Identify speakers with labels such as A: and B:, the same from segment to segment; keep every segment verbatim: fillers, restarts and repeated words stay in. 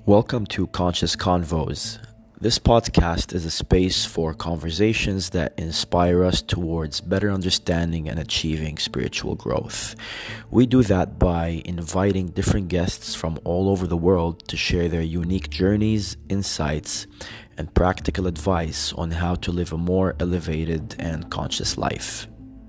A: Welcome to Conscious Convos. This podcast is a space for conversations that inspire us towards better understanding and achieving spiritual growth. We do that by inviting different guests from all over the world to share their unique journeys, insights, and practical advice on how to live a more elevated and conscious life.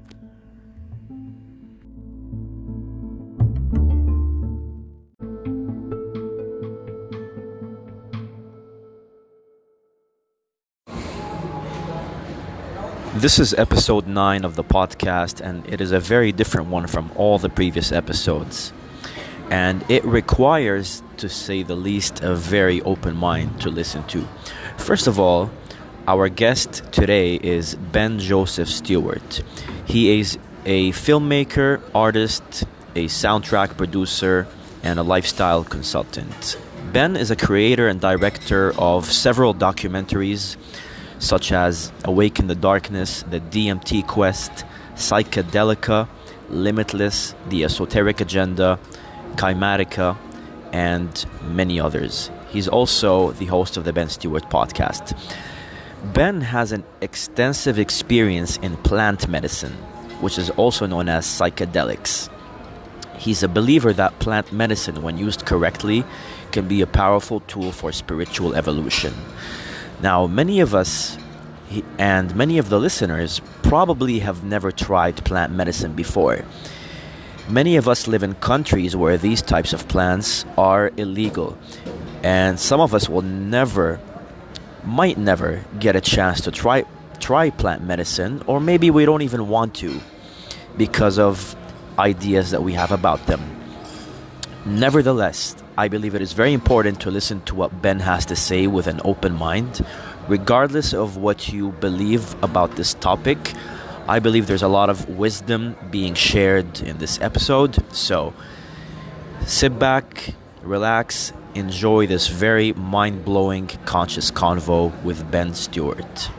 A: This is episode nine of the podcast, and it is a very different one from all the previous episodes. And it requires, to say the least, a very open mind to listen to. First of all, our guest today is Ben Joseph Stewart. He is a filmmaker, artist, a soundtrack producer, and a lifestyle consultant. Ben is a creator and director of several documentaries, such as Awake in the Darkness, The D M T Quest, Psychedelica, Limitless, The Esoteric Agenda, Kymatica, and many others. He's also the host of the Ben Stewart podcast. Ben has an extensive experience in plant medicine, which is also known as psychedelics. He's a believer that plant medicine, when used correctly, can be a powerful tool for spiritual evolution. Now, many of us and many of the listeners probably have never tried plant medicine before. Many of us live in countries where these types of plants are illegal, and some of us will never, might never get a chance to try try plant medicine, or maybe we don't even want to because of ideas that we have about them. Nevertheless, I believe it is very important to listen to what Ben has to say with an open mind. Regardless of what you believe about this topic, I believe there's a lot of wisdom being shared in this episode. So sit back, relax, enjoy this very mind-blowing conscious convo with Ben Stewart.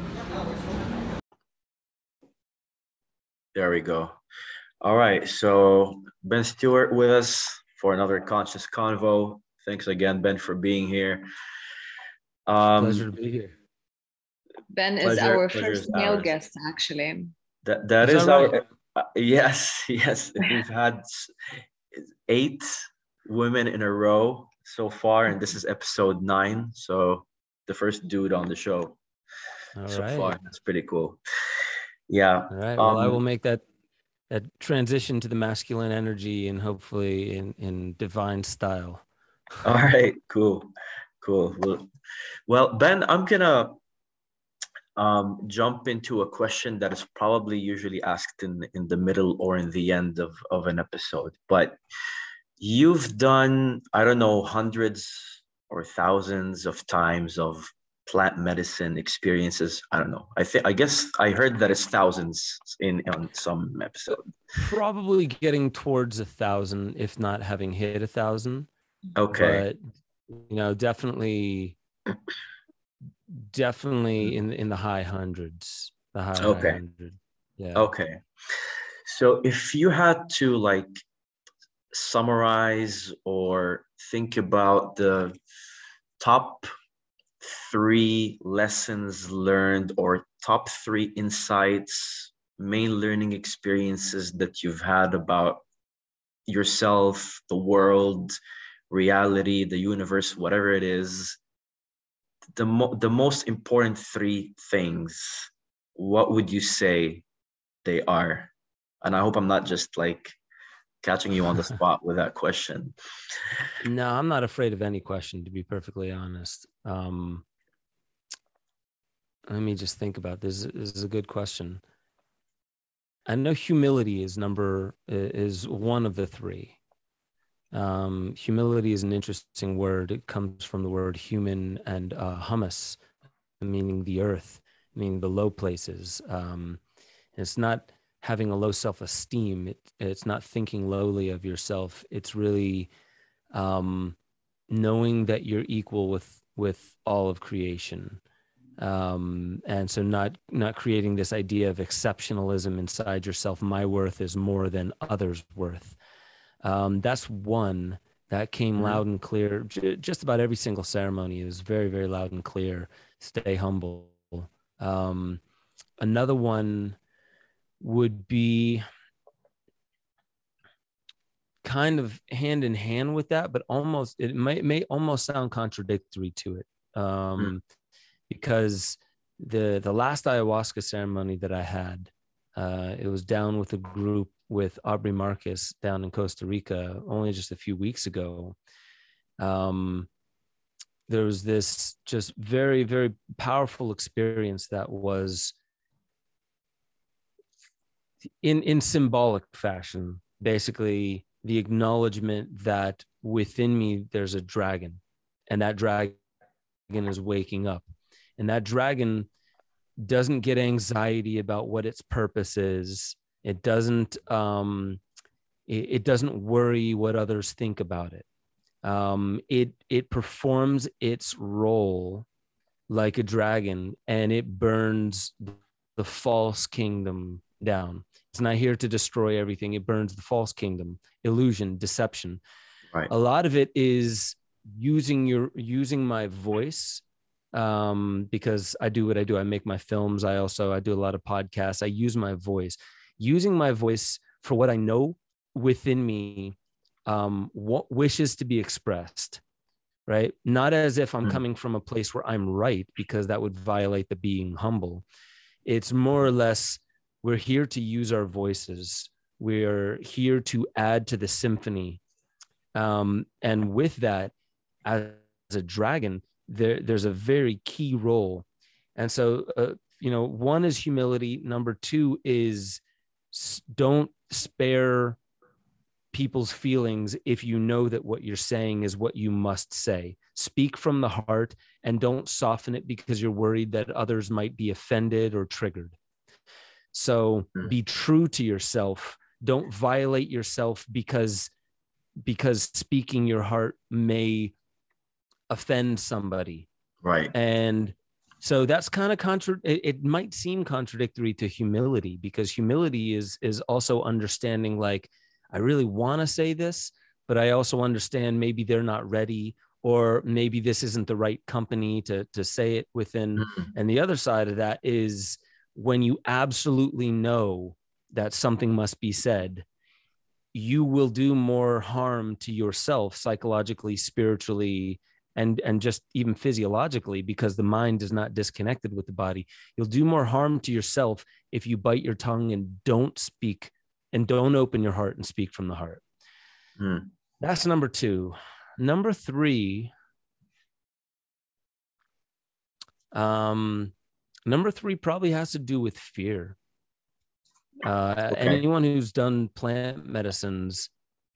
A: There we go. All right, so Ben Stewart with us for another conscious convo. Thanks again, Ben, for being here.
B: Um, pleasure to be here.
C: Ben pleasure, is our first male ours. guest, actually.
A: That that is, is that our right? uh, yes, yes. We've had eight women in a row so far, and this is episode nine. So the first dude on the show
B: All
A: so
B: right.
A: far. That's pretty cool. Yeah.
B: All right. Well, um, I will make that. that transition to the masculine energy and hopefully in, in divine style.
A: All right, cool, cool. Well, well Ben, I'm gonna um, jump into a question that is probably usually asked in, in the middle or in the end of, of an episode. But you've done, I don't know, hundreds or thousands of times of plant medicine experiences. I don't know. I think I guess I heard that it's thousands in on some episode.
B: Probably getting towards a thousand, if not having hit a thousand.
A: Okay.
B: But you know, definitely, definitely in in the high hundreds. The high,
A: okay.
B: high hundred. Yeah.
A: Okay. So if you had to like summarize or think about the top three lessons learned or top three insights, main learning experiences that you've had about yourself, the world, reality, the universe, whatever it is, the mo- the most important three things, what would you say they are? And I hope I'm not just like catching you on the spot with that question.
B: No, I'm not afraid of any question, to be perfectly honest. Um, let me just think about this. This is a good question. I know humility is number is one of the three. Um, humility is an interesting word. It comes from the word human and uh, humus, meaning the earth, meaning the low places. Um, it's not having a low self-esteem. It, it's not thinking lowly of yourself. It's really um, knowing that you're equal with, with all of creation. Um, and so not, not creating this idea of exceptionalism inside yourself. My worth is more than others' worth. Um, that's one. That came
A: Mm-hmm.
B: loud and clear. J- just about every single ceremony is very, very loud and clear. Stay humble. Um, another one would be kind of hand in hand with that, but almost it may may almost sound contradictory to it, um, mm. because the the last ayahuasca ceremony that I had, uh, it was down with a group with Aubrey Marcus down in Costa Rica only just a few weeks ago. Um, there was this just very, very powerful experience that was in in symbolic fashion, basically the acknowledgement that within me there's a dragon, and that dragon is waking up, and that dragon doesn't get anxiety about what its purpose is. It doesn't um it, it doesn't worry what others think about it. Um it it performs its role like a dragon, and it burns the false kingdom down. It's not here to destroy everything. It burns the false kingdom, illusion, deception.
A: Right.
B: A lot of it is using your using my voice, um, because I do what I do. I make my films. I also I do a lot of podcasts. I use my voice, using my voice for what I know within me, um, what wishes to be expressed. Right? Not as if I'm mm. coming from a place where I'm right, because that would violate the being humble. It's more or less, we're here to use our voices. We're here to add to the symphony. Um, and with that, as a dragon, there, there's a very key role. And so, uh, you know, one is humility. Number two is don't spare people's feelings if you know that what you're saying is what you must say. Speak from the heart, and don't soften it because you're worried that others might be offended or triggered. So mm. be true to yourself. Don't violate yourself because because speaking your heart may offend somebody.
A: Right.
B: And so that's kind of contra- it, it might seem contradictory to humility, because humility is is also understanding, like, I really want to say this, but I also understand maybe they're not ready, or maybe this isn't the right company to, to say it within. Mm-hmm. And the other side of that is when you absolutely know that something must be said, you will do more harm to yourself psychologically, spiritually, and, and just even physiologically, because the mind is not disconnected with the body. You'll do more harm to yourself if you bite your tongue and don't speak and don't open your heart and speak from the heart. Mm. That's number two. Number three, um, number three probably has to do with fear. Uh, okay. Anyone who's done plant medicines,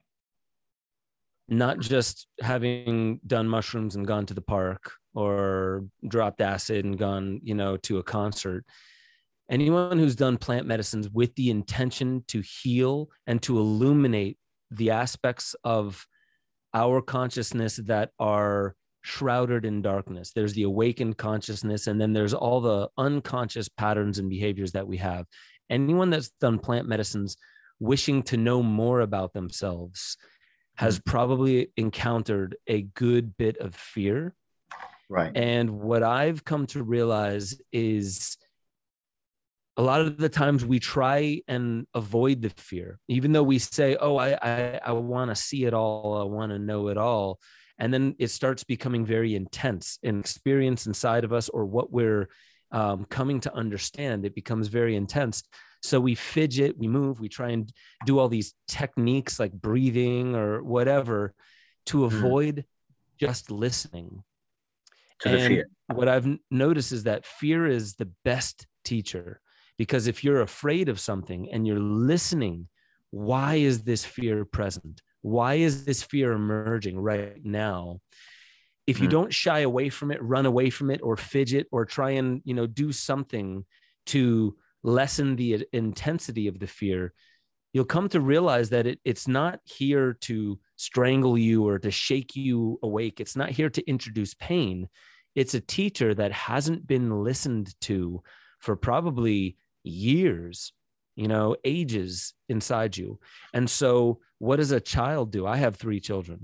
B: not just having done mushrooms and gone to the park, or dropped acid and gone, you know, to a concert, anyone who's done plant medicines with the intention to heal and to illuminate the aspects of our consciousness that are shrouded in darkness. There's the awakened consciousness, and then there's all the unconscious patterns and behaviors that we have. Anyone that's done plant medicines wishing to know more about themselves has mm. probably encountered a good bit of fear.
A: Right.
B: And what I've come to realize is a lot of the times we try and avoid the fear, even though we say, oh, I, I, I want to see it all. I want to know it all. And then it starts becoming very intense in experience inside of us, or what we're um, coming to understand. It becomes very intense. So we fidget, we move, we try and do all these techniques like breathing or whatever to avoid mm. just listening.
A: To
B: and
A: the fear.
B: What I've noticed is that fear is the best teacher. Because if you're afraid of something and you're listening, why is this fear present? Why is this fear emerging right now? If you mm. don't shy away from it, run away from it, or fidget, or try and, you know, do something to lessen the intensity of the fear, you'll come to realize that it, it's not here to strangle you or to shake you awake. It's not here to introduce pain. It's a teacher that hasn't been listened to for probably years, you know, ages inside you. And so what does a child do? I have three children.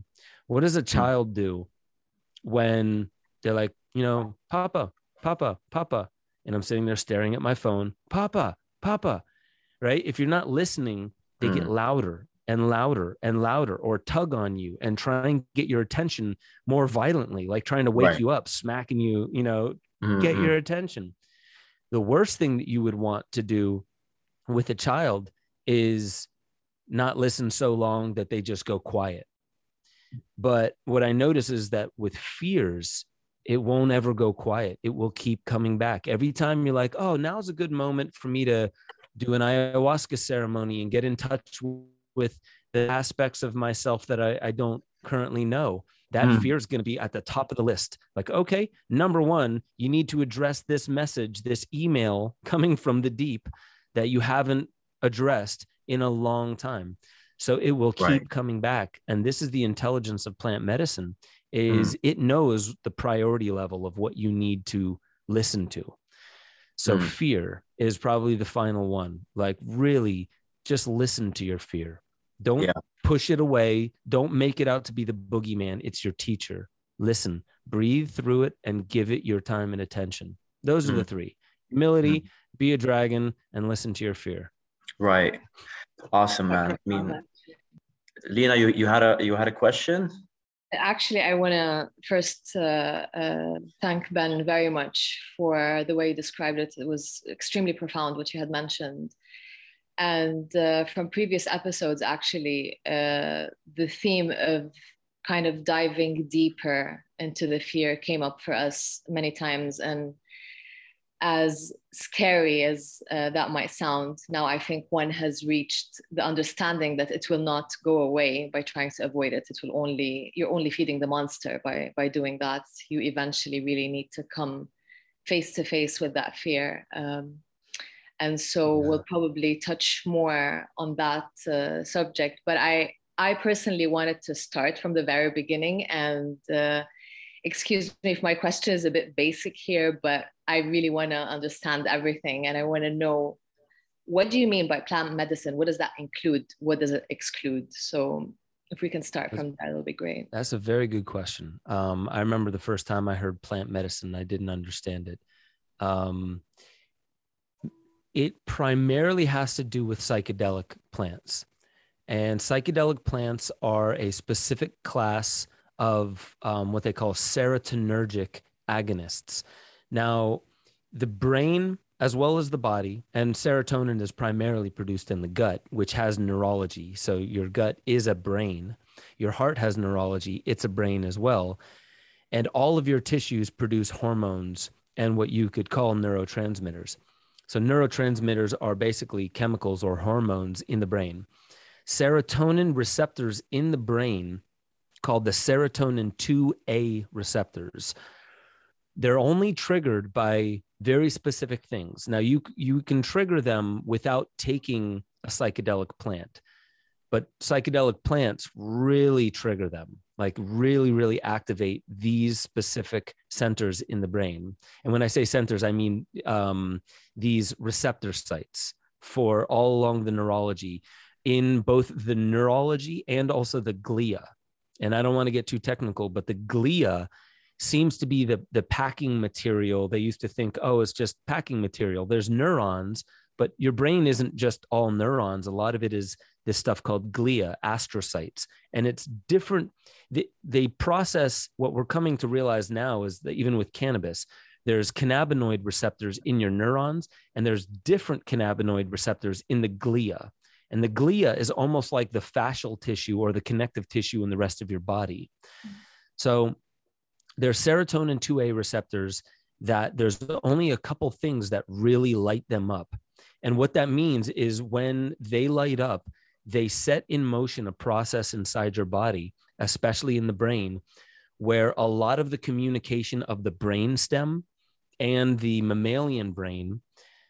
B: What does a child do when they're like, you know, Papa, Papa, Papa, and I'm sitting there staring at my phone, Papa, Papa, right? If you're not listening, they mm. get louder and louder and louder, or tug on you and try and get your attention more violently, like trying to wake right. you up, smacking you, you know, mm-hmm. get your attention. The worst thing that you would want to do with a child is not listen so long that they just go quiet. But what I notice is that with fears, it won't ever go quiet. It will keep coming back. Every time you're like, oh, now's a good moment for me to do an ayahuasca ceremony and get in touch with the aspects of myself that I, I don't currently know. That mm. fear is going to be at the top of the list. Like, okay, number one, you need to address this message, this email coming from the deep that you haven't addressed in a long time. So it will keep right. coming back. And this is the intelligence of plant medicine, is mm. it knows the priority level of what you need to listen to. So mm. fear is probably the final one. Like, really just listen to your fear. Don't yeah. push it away. Don't make it out to be the boogeyman. It's your teacher. Listen, breathe through it, and give it your time and attention. Those mm. are the three: humility, mm. be a dragon, and listen to your fear.
A: Right. Awesome, man. I mean, Lena, you, you had a you had a question?
C: Actually, I want to first uh, uh, thank Ben very much for the way you described it. It was extremely profound what you had mentioned. And uh, from previous episodes, actually, uh, the theme of kind of diving deeper into the fear came up for us many times. And as scary as uh, that might sound, now I think one has reached the understanding that it will not go away by trying to avoid it. It will only, you're only feeding the monster by, by doing that. You eventually really need to come face to face with that fear. Um, and so yeah. we'll probably touch more on that uh, subject. But I, I personally wanted to start from the very beginning, and uh, excuse me if my question is a bit basic here, but I really want to understand everything, and I want to know, what do you mean by plant medicine? What does that include? What does it exclude? So if we can start from that, it'll be great.
B: That's a very good question. Um, I remember the first time I heard plant medicine, I didn't understand it. Um, it primarily has to do with psychedelic plants. And psychedelic plants are a specific class of um, what they call serotonergic agonists. Now, the brain, as well as the body, and serotonin is primarily produced in the gut, which has neurology. So your gut is a brain. Your heart has neurology. It's a brain as well. And all of your tissues produce hormones and what you could call neurotransmitters. So neurotransmitters are basically chemicals or hormones in the brain. Serotonin receptors in the brain, called the serotonin two A receptors, they're only triggered by very specific things. Now, you, you can trigger them without taking a psychedelic plant, but psychedelic plants really trigger them, like really, really activate these specific centers in the brain. And when I say centers, I mean um, these receptor sites for all along the neurology, in both the neurology and also the glia. And I don't want to get too technical, but the glia seems to be the, the packing material. They used to think, oh, it's just packing material. There's neurons, but your brain isn't just all neurons. A lot of it is this stuff called glia, astrocytes. And it's different. They, they process, what we're coming to realize now is that even with cannabis, there's cannabinoid receptors in your neurons, and there's different cannabinoid receptors in the glia. And the glia is almost like the fascial tissue or the connective tissue in the rest of your body. So there's serotonin two A receptors that there's only a couple things that really light them up. And what that means is when they light up, they set in motion a process inside your body, especially in the brain, where a lot of the communication of the brain stem and the mammalian brain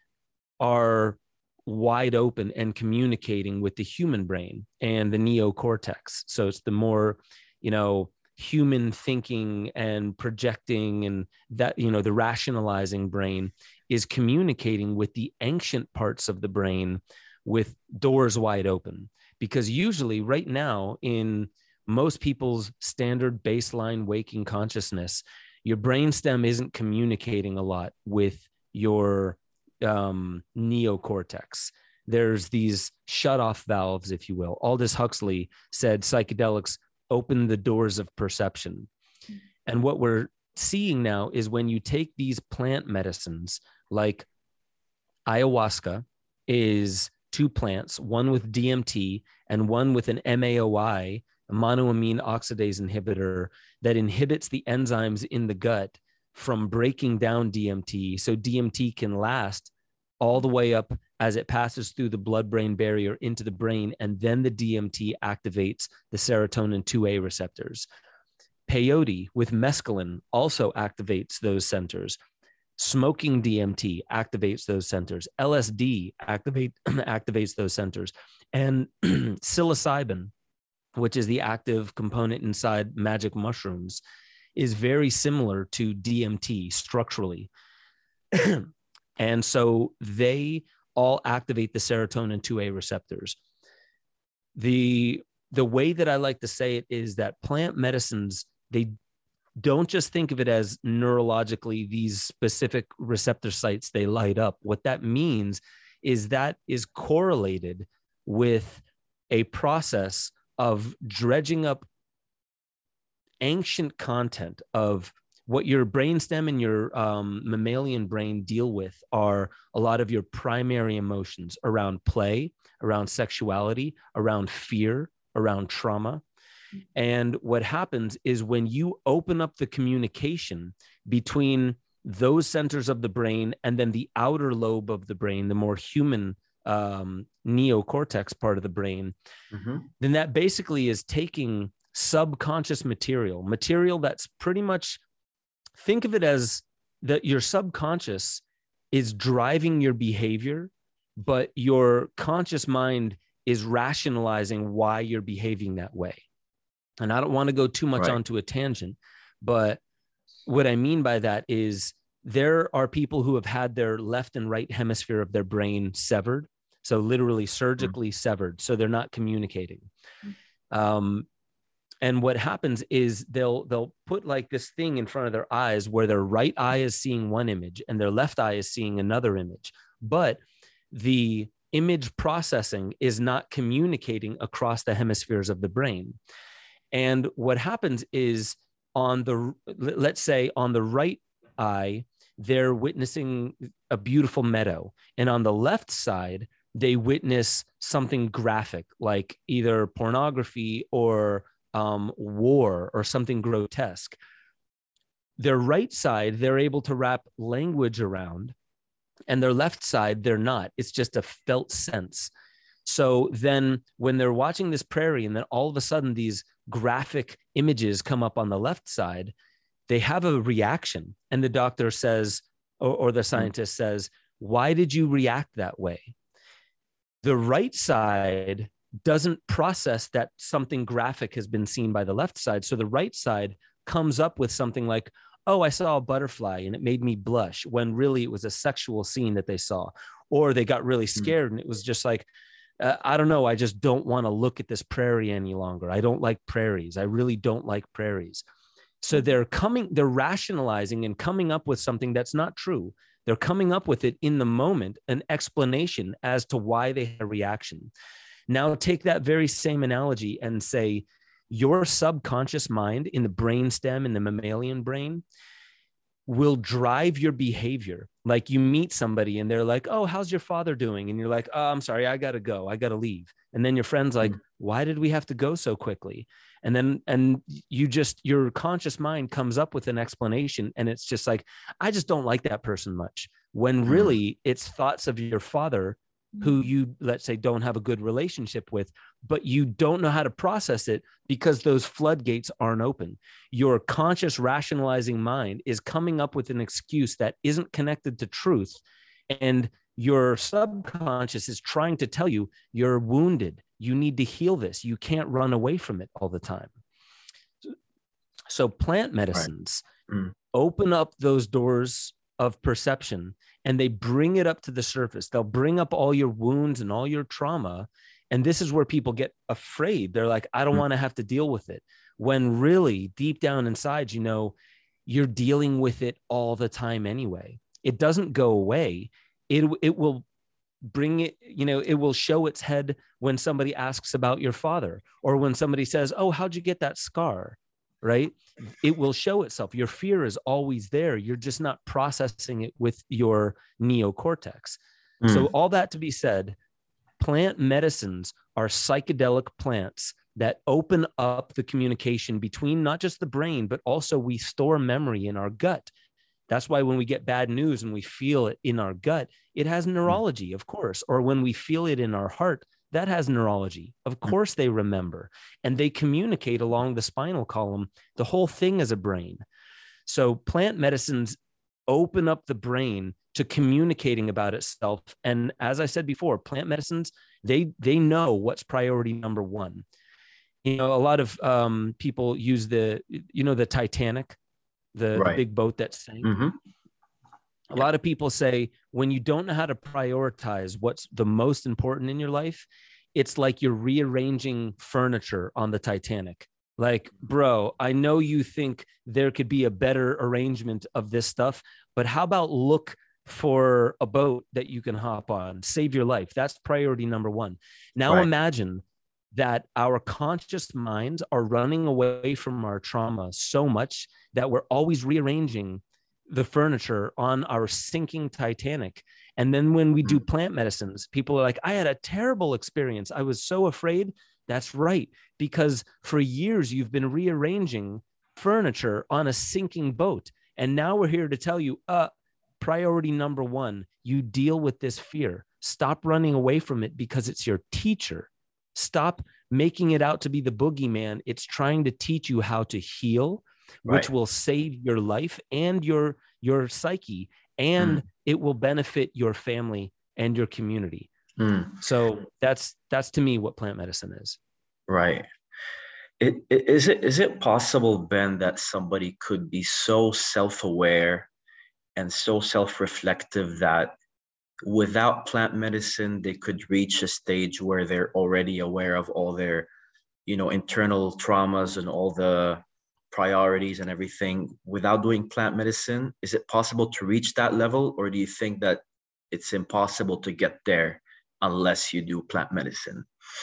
B: are wide open and communicating with the human brain and the neocortex. So it's the more, you know, human thinking and projecting, and that, you know, the rationalizing brain is communicating with the ancient parts of the brain with doors wide open. Because usually right now in most people's standard baseline waking consciousness, your brainstem isn't communicating a lot with your um, neocortex. There's these shut-off valves, if you will. Aldous Huxley said psychedelics open the doors of perception. And what we're seeing now is when you take these plant medicines, like ayahuasca is two plants, one with D M T and one with an M A O I, a monoamine oxidase inhibitor that inhibits the enzymes in the gut from breaking down D M T. So D M T can last all the way up as it passes through the blood-brain barrier into the brain, and then the D M T activates the serotonin two A receptors. Peyote with mescaline also activates those centers. Smoking D M T activates those centers. L S D activate, activates those centers. And psilocybin, which is the active component inside magic mushrooms, is very similar to D M T structurally. And so they all activate the serotonin two A receptors. The, the way that I like to say it is that plant medicines, they don't just think of it as neurologically these specific receptor sites they light up. What that means is that is correlated with a process of dredging up ancient content of what your brainstem and your um, mammalian brain deal with are a lot of your primary emotions around play, around sexuality, around fear, around trauma. And what happens is when you open up the communication between those centers of the brain and then the outer lobe of the brain, the more human um, neocortex part of the brain, mm-hmm. then that basically is taking subconscious material, material that's pretty much, think of it as that your subconscious is driving your behavior, but your conscious mind is rationalizing why you're behaving that way. And I don't want to go too much right. onto a tangent, but what I mean by that is there are people who have had their left and right hemisphere of their brain severed. So literally surgically mm-hmm. severed. So they're not communicating. Um, and what happens is they'll, they'll put like this thing in front of their eyes where their right eye is seeing one image and their left eye is seeing another image, but the image processing is not communicating across the hemispheres of the brain. And what happens is on the, let's say on the right eye, they're witnessing a beautiful meadow. And on the left side, they witness something graphic, like either pornography or um, war or something grotesque. Their right side, they're able to wrap language around, and their left side, they're not. It's just a felt sense. So then when they're watching this prairie and then all of a sudden these graphic images come up on the left side, they have a reaction. And the doctor says, or, or the scientist says, why did you react that way? The right side doesn't process that something graphic has been seen by the left side. So the right side comes up with something like, oh, I saw a butterfly and it made me blush, when really it was a sexual scene that they saw. Or they got really scared mm-hmm. and it was just like, Uh, I don't know. I just don't want to look at this prairie any longer. I don't like prairies. I really don't like prairies. So they're coming, they're rationalizing and coming up with something that's not true. They're coming up with it in the moment, an explanation as to why they had a reaction. Now take that very same analogy and say your subconscious mind in the brainstem, in the mammalian brain, will drive your behavior. Like you meet somebody and they're like, oh, how's your father doing? And you're like, oh, I'm sorry, I got to go. I got to leave. And then your friend's like, why did we have to go so quickly? And then, and you just, your conscious mind comes up with an explanation. And it's just like, I just don't like that person much. When really it's thoughts of your father who you, let's say, don't have a good relationship with, but you don't know how to process it because those floodgates aren't open. Your conscious rationalizing mind is coming up with an excuse that isn't connected to truth. And your subconscious is trying to tell you you're wounded. You need to heal this. You can't run away from it all the time. So plant medicines right. mm. open up those doors of perception and they bring it up to the surface. They'll bring up all your wounds and all your trauma, And this is where people get afraid. They're like, I don't
A: Mm.
B: want to have to deal with it. When really deep down inside, you know, you're dealing with it all the time anyway. It doesn't go away. It, it will bring it, you know, it will show its head when somebody asks about your father, or when somebody says, oh, how'd you get that scar? Right? It will show itself. Your fear is always there. You're just not processing it with your neocortex.
A: Mm.
B: So all that to be said, plant medicines are psychedelic plants that open up the communication between not just the brain, but also we store memory in our gut. That's why when we get bad news and we feel it in our gut, it has neurology, of course. Or when we feel it in our heart, that has neurology. Of course, they remember, and they communicate along the spinal column. The whole thing is a brain. So plant medicines open up the brain to communicating about itself. And as I said before, plant medicines, they, they know what's priority number one. You know, a lot of um, people use the, you know, the Titanic, the,
A: Right.
B: the big boat that sank.
A: Mm-hmm.
B: A lot of people say when you don't know how to prioritize what's the most important in your life, it's like you're rearranging furniture on the Titanic. Like, bro, I know you think there could be a better arrangement of this stuff, but how about look for a boat that you can hop on, save your life? That's priority number one. Now
A: Right.
B: imagine that our conscious minds are running away from our trauma so much that we're always rearranging the furniture on our sinking Titanic. And then when we do plant medicines, people are like, I had a terrible experience. I was so afraid. That's right. Because for years, you've been rearranging furniture on a sinking boat. And now we're here to tell you, uh, priority number one, you deal with this fear. Stop running away from it because it's your teacher. Stop making it out to be the boogeyman. It's trying to teach you how to heal, which
A: Right.
B: will save your life and your, your psyche, and
A: Mm.
B: it will benefit your family and your community.
A: Mm.
B: So that's, that's to me what plant medicine is.
A: Right. It, it, is it is it possible, Ben, that somebody could be so self-aware and so self-reflective that without plant medicine, they could reach a stage where they're already aware of all their, you know, internal traumas and all the priorities and everything without doing plant medicine? Is it possible to reach that level, or do you think that it's impossible to get there unless you do plant medicine?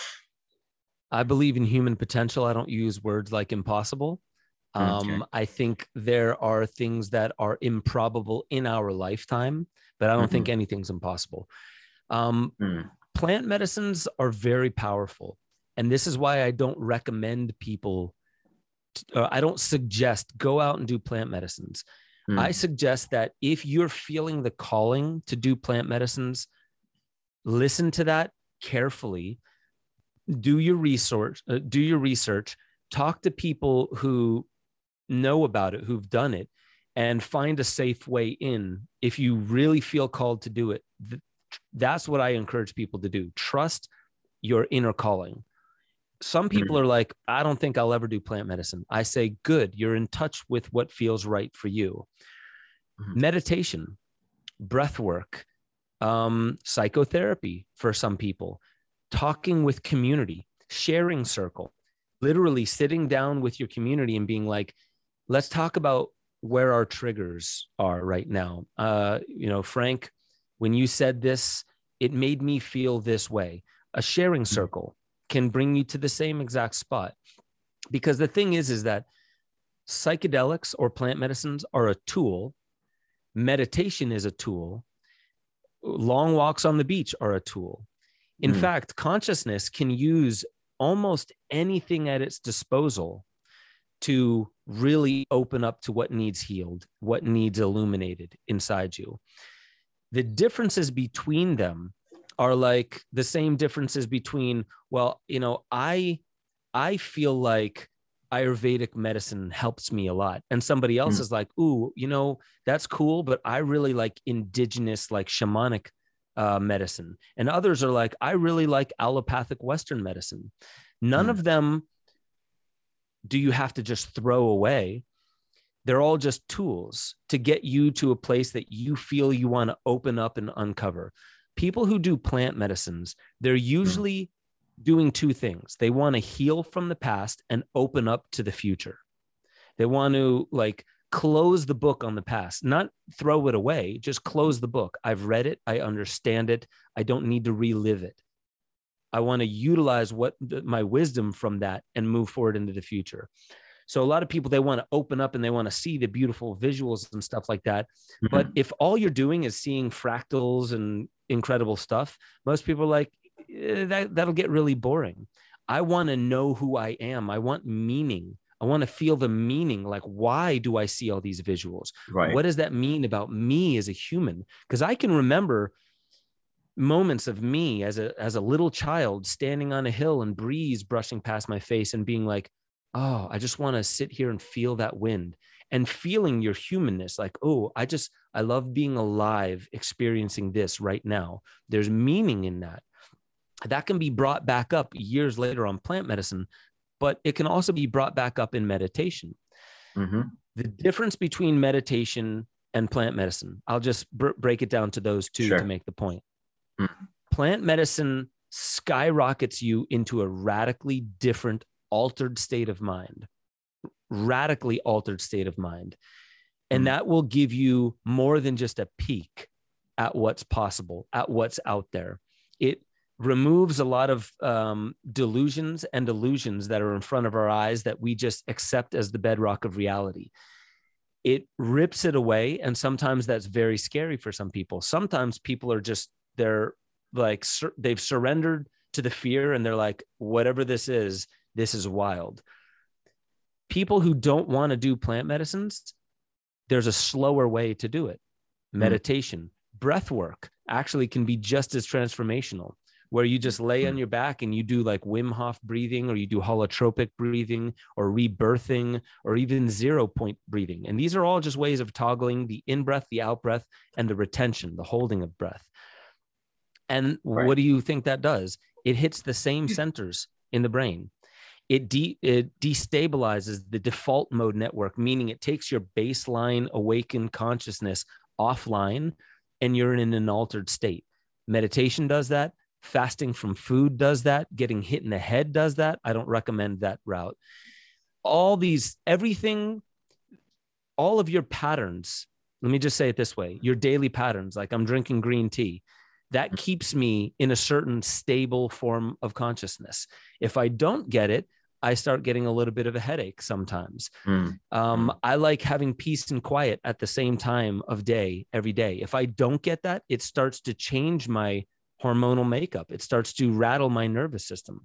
B: I believe in human potential. I don't use words like impossible. Um,
A: Okay.
B: I think there are things that are improbable in our lifetime, but I don't
A: Mhm.
B: think anything's impossible. Um,
A: Mm.
B: plant medicines are very powerful. And this is why I don't recommend people, to, uh, I don't suggest go out and do plant medicines.
A: Mm.
B: I suggest that if you're feeling the calling to do plant medicines, listen to that carefully. Do your research, uh, do your research, talk to people who know about it, who've done it, and find a safe way in. If you really feel called to do it, th- that's what I encourage people to do. Trust your inner calling. Some people
A: Mm.
B: are like, I don't think I'll ever do plant medicine. I say, good, you're in touch with what feels right for you.
A: Mhm.
B: Meditation, breath work, um, psychotherapy for some people, talking with community, sharing circle, literally sitting down with your community and being like, let's talk about where our triggers are right now. Uh, you know, Frank, when you said this, it made me feel this way. A sharing circle can bring you to the same exact spot. Because the thing is, is that psychedelics or plant medicines are a tool. Meditation is a tool. Long walks on the beach are a tool. In
A: Mm.
B: fact, consciousness can use almost anything at its disposal to really open up to what needs healed, what needs illuminated inside you. The differences between them are like the same differences between, well, you know, I, I feel like Ayurvedic medicine helps me a lot. And somebody else
A: Mm.
B: is like, ooh, you know, that's cool, but I really like indigenous, like shamanic uh, medicine. And others are like, I really like allopathic Western medicine. None
A: Mm.
B: of them do you have to just throw away. They're all just tools to get you to a place that you feel you want to open up and uncover. People who do plant medicines, they're usually doing two things. They want to heal from the past and open up to the future. They want to like close the book on the past, not throw it away, just close the book. I've read it. I understand it. I don't need to relive it. I want to utilize what the, my wisdom from that and move forward into the future. So a lot of people, they want to open up and they want to see the beautiful visuals and stuff like that. Mm-hmm. But if all you're doing is seeing fractals and incredible stuff, most people are like, eh, that, that'll get really boring. I want to know who I am. I want meaning. I want to feel the meaning. Like, why do I see all these visuals?
A: Right.
B: What does that mean about me as a human? Because I can remember moments of me as a, as a little child standing on a hill and breeze brushing past my face and being like, oh, I just want to sit here and feel that wind, and feeling your humanness. Like, oh, I just, I love being alive, experiencing this right now. There's meaning in that. That can be brought back up years later on plant medicine, but it can also be brought back up in meditation. Mm-hmm. The difference between meditation and plant medicine, I'll just br- break it down to those two sure. to make the point. Mm-hmm. Plant medicine skyrockets you into a radically different, altered state of mind, radically altered state of mind. And mm-hmm. that will give you more than just a peek at what's possible, at what's out there. It removes a lot of um, delusions and illusions that are in front of our eyes that we just accept as the bedrock of reality. It rips it away. And sometimes that's very scary for some people. Sometimes people are just, they're like, sur- they've surrendered to the fear and they're like, whatever this is, this is wild. People who don't want to do plant medicines, there's a slower way to do it. Meditation, mm. breath work actually can be just as transformational, where you just lay mm. on your back and you do like Wim Hof breathing, or you do holotropic breathing, or rebirthing, or even zero point breathing. And these are all just ways of toggling the in-breath, the out-breath, and the retention, the holding of breath. And right. what do you think that does? It hits the same centers in the brain. It, de- it destabilizes the default mode network, meaning it takes your baseline awakened consciousness offline and you're in an altered state. Meditation does that. Fasting from food does that. Getting hit in the head does that. I don't recommend that route. All these, everything, all of your patterns, let me just say it this way, your daily patterns, like I'm drinking green tea, that keeps me in a certain stable form of consciousness. If I don't get it, I start getting a little bit of a headache sometimes. Mm. Um, mm. I like having peace and quiet at the same time of day, every day. If I don't get that, it starts to change my hormonal makeup. It starts to rattle my nervous system.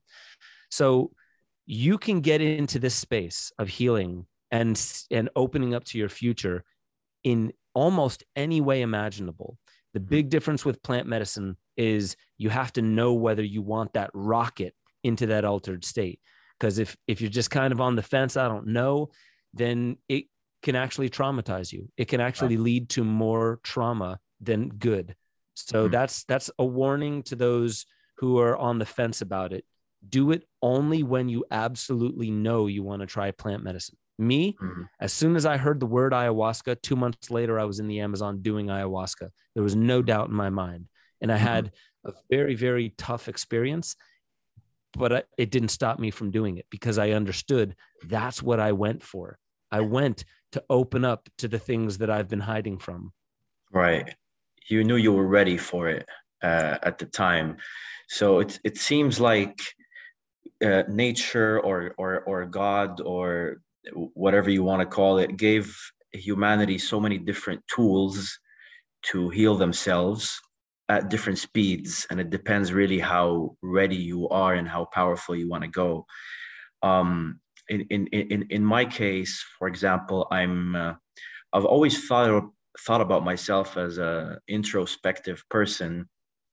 B: So you can get into this space of healing and, and opening up to your future in almost any way imaginable. The big difference with plant medicine is you have to know whether you want that rocket into that altered state. Because if, if you're just kind of on the fence, I don't know, then it can actually traumatize you. It can actually lead to more trauma than good. So mm-hmm. that's, that's a warning to those who are on the fence about it. Do it only when you absolutely know you want to try plant medicine. Me, mm-hmm. as soon as I heard the word ayahuasca, two months later, I was in the Amazon doing ayahuasca. There was no doubt in my mind. And I mm-hmm. had a very, very tough experience, but I, it didn't stop me from doing it because I understood that's what I went for. I went to open up to the things that I've been hiding from.
A: Right. You knew you were ready for it uh, at the time. So it, it seems like uh, nature or, or, or God or whatever you want to call it, gave humanity so many different tools to heal themselves at different speeds. And it depends really how ready you are and how powerful you want to go. Um, in, in, in, in my case, for example, I'm, uh, I've always thought, thought about myself as a introspective person.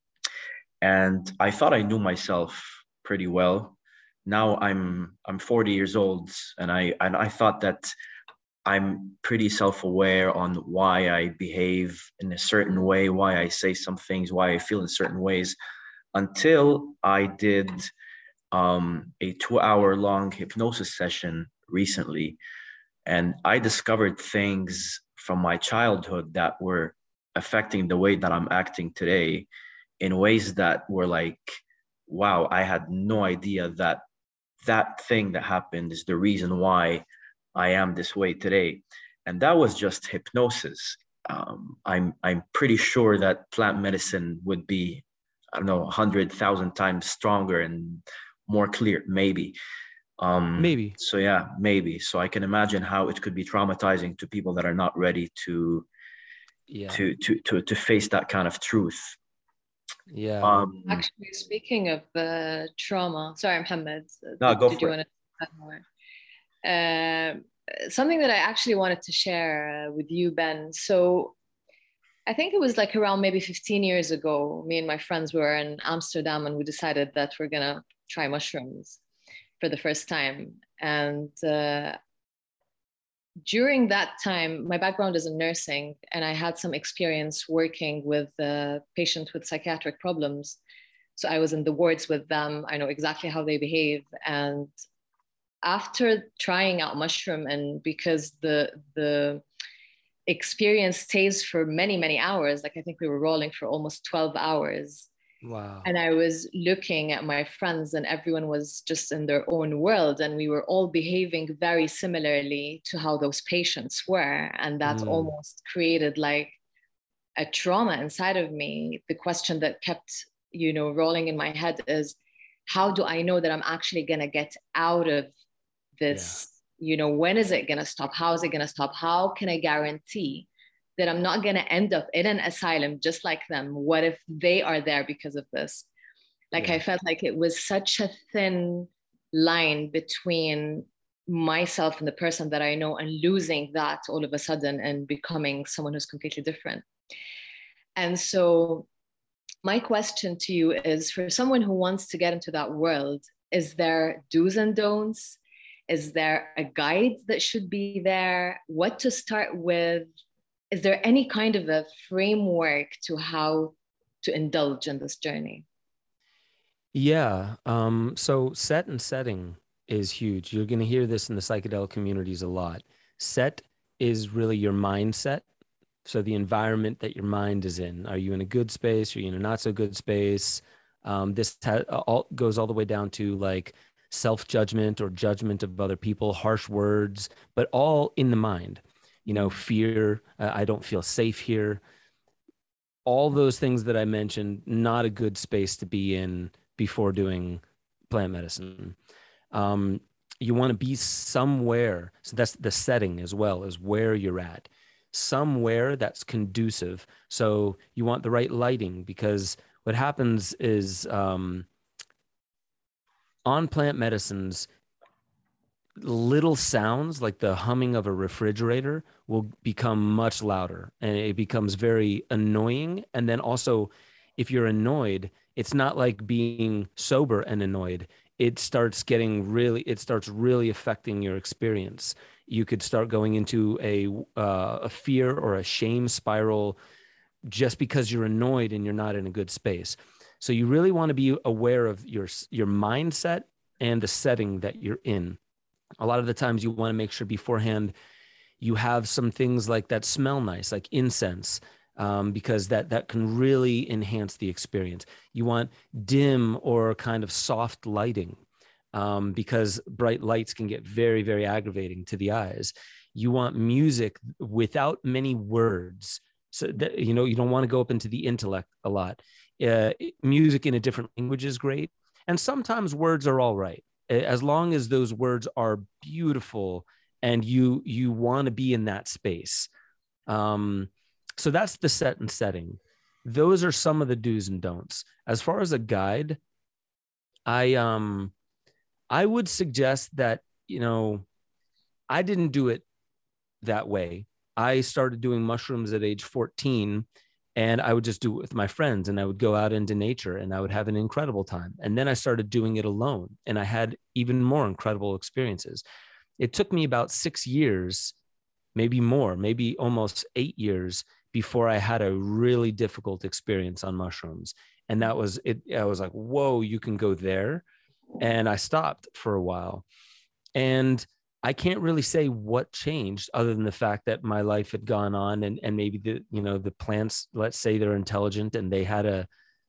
A: And I thought I knew myself pretty well. Now I'm I'm forty years old, and I and I thought that I'm pretty self-aware on why I behave in a certain way, why I say some things, why I feel in certain ways, until I did um, a two-hour-long hypnosis session recently, and I discovered things from my childhood that were affecting the way that I'm acting today in ways that were like wow, I had no idea that that thing that happened is the reason why I am this way today. And that was just hypnosis. Um, I'm I'm pretty sure that plant medicine would be, I don't know, a hundred thousand times stronger and more clear, maybe. Um,
B: Maybe.
A: so yeah, maybe. So I can imagine how it could be traumatizing to people that are not ready to
B: Yeah.
A: to to to to face that kind of truth.
B: Yeah.
A: Um,
C: Actually, speaking of uh, trauma, sorry, Mohammed, uh,
A: no,
C: did,
A: go
C: did you
A: for
C: want
A: it.
C: to add more? Um, something that I actually wanted to share uh, with you, Ben. So I think it was like around maybe fifteen years ago, me and my friends were in Amsterdam and we decided that we're gonna try mushrooms for the first time. And uh, during that time, my background is in nursing, and I had some experience working with uh, patients with psychiatric problems. So I was in the wards with them. I know exactly how they behave. And after trying out mushroom, and because the the experience stays for many many hours, like I think we were rolling for almost twelve hours,
B: Wow.
C: and I was looking at my friends and everyone was just in their own world, and we were all behaving very similarly to how those patients were, and that
B: Mm.
C: almost created like a trauma inside of me. The question that kept, you know, rolling in my head is, how do I know that I'm actually going to get out of this? Yeah. You know, when is it going to stop? How is it going to stop? How can I guarantee that I'm not going to end up in an asylum just like them? What if they are there because of this? Like, yeah. I felt like it was such a thin line between myself and the person that I know, and losing that all of a sudden and becoming someone who's completely different. And so my question to you is, for someone who wants to get into that world, is there do's and don'ts? Is there a guide that should be there? What to start with? Is there any kind of a framework to how to indulge in this journey?
B: Yeah. Um, so set and setting is huge. You're going to hear this in the psychedelic communities a lot. Set is really your mindset. So the environment that your mind is in. Are you in a good space? Are you in a not so good space? Um, this ha- all goes all the way down to like self-judgment or judgment of other people, harsh words, but all in the mind. You know, fear, uh, I don't feel safe here. All those things that I mentioned, not a good space to be in before doing plant medicine. Um, you want to be somewhere. So that's the setting as well as where you're at. Somewhere that's conducive. So you want the right lighting, because what happens is um, on plant medicines, little sounds like the humming of a refrigerator will become much louder, and it becomes very annoying. And then also, if you're annoyed, it's not like being sober and annoyed. It starts getting really, it starts really affecting your experience. You could start going into a, uh, a fear or a shame spiral just because you're annoyed and you're not in a good space. So you really want to be aware of your, your mindset and the setting that you're in. A lot of the times you want to make sure beforehand you have some things like that smell nice, like incense, um, because that that can really enhance the experience. You want dim or kind of soft lighting, um, because bright lights can get very, very aggravating to the eyes. You want music without many words. So that, you know, you don't want to go up into the intellect a lot. Uh, music in a different language is great. And sometimes words are all right, as long as those words are beautiful and you you want to be in that space. Um, so that's the set and setting. Those are some of the do's and don'ts. As far as a guide, I um I would suggest that, you know, I didn't do it that way. I started doing mushrooms at age fourteen, and I would just do it with my friends, and I would go out into nature and I would have an incredible time. And then I started doing it alone, and I had even more incredible experiences. It took me about six years, maybe more, maybe almost eight years before I had a really difficult experience on mushrooms. And that was it. I was like, whoa, you can go there. And I stopped for a while. And I can't really say what changed, other than the fact that my life had gone on, and, and maybe the, you know, the plants, let's say they're intelligent and they had a,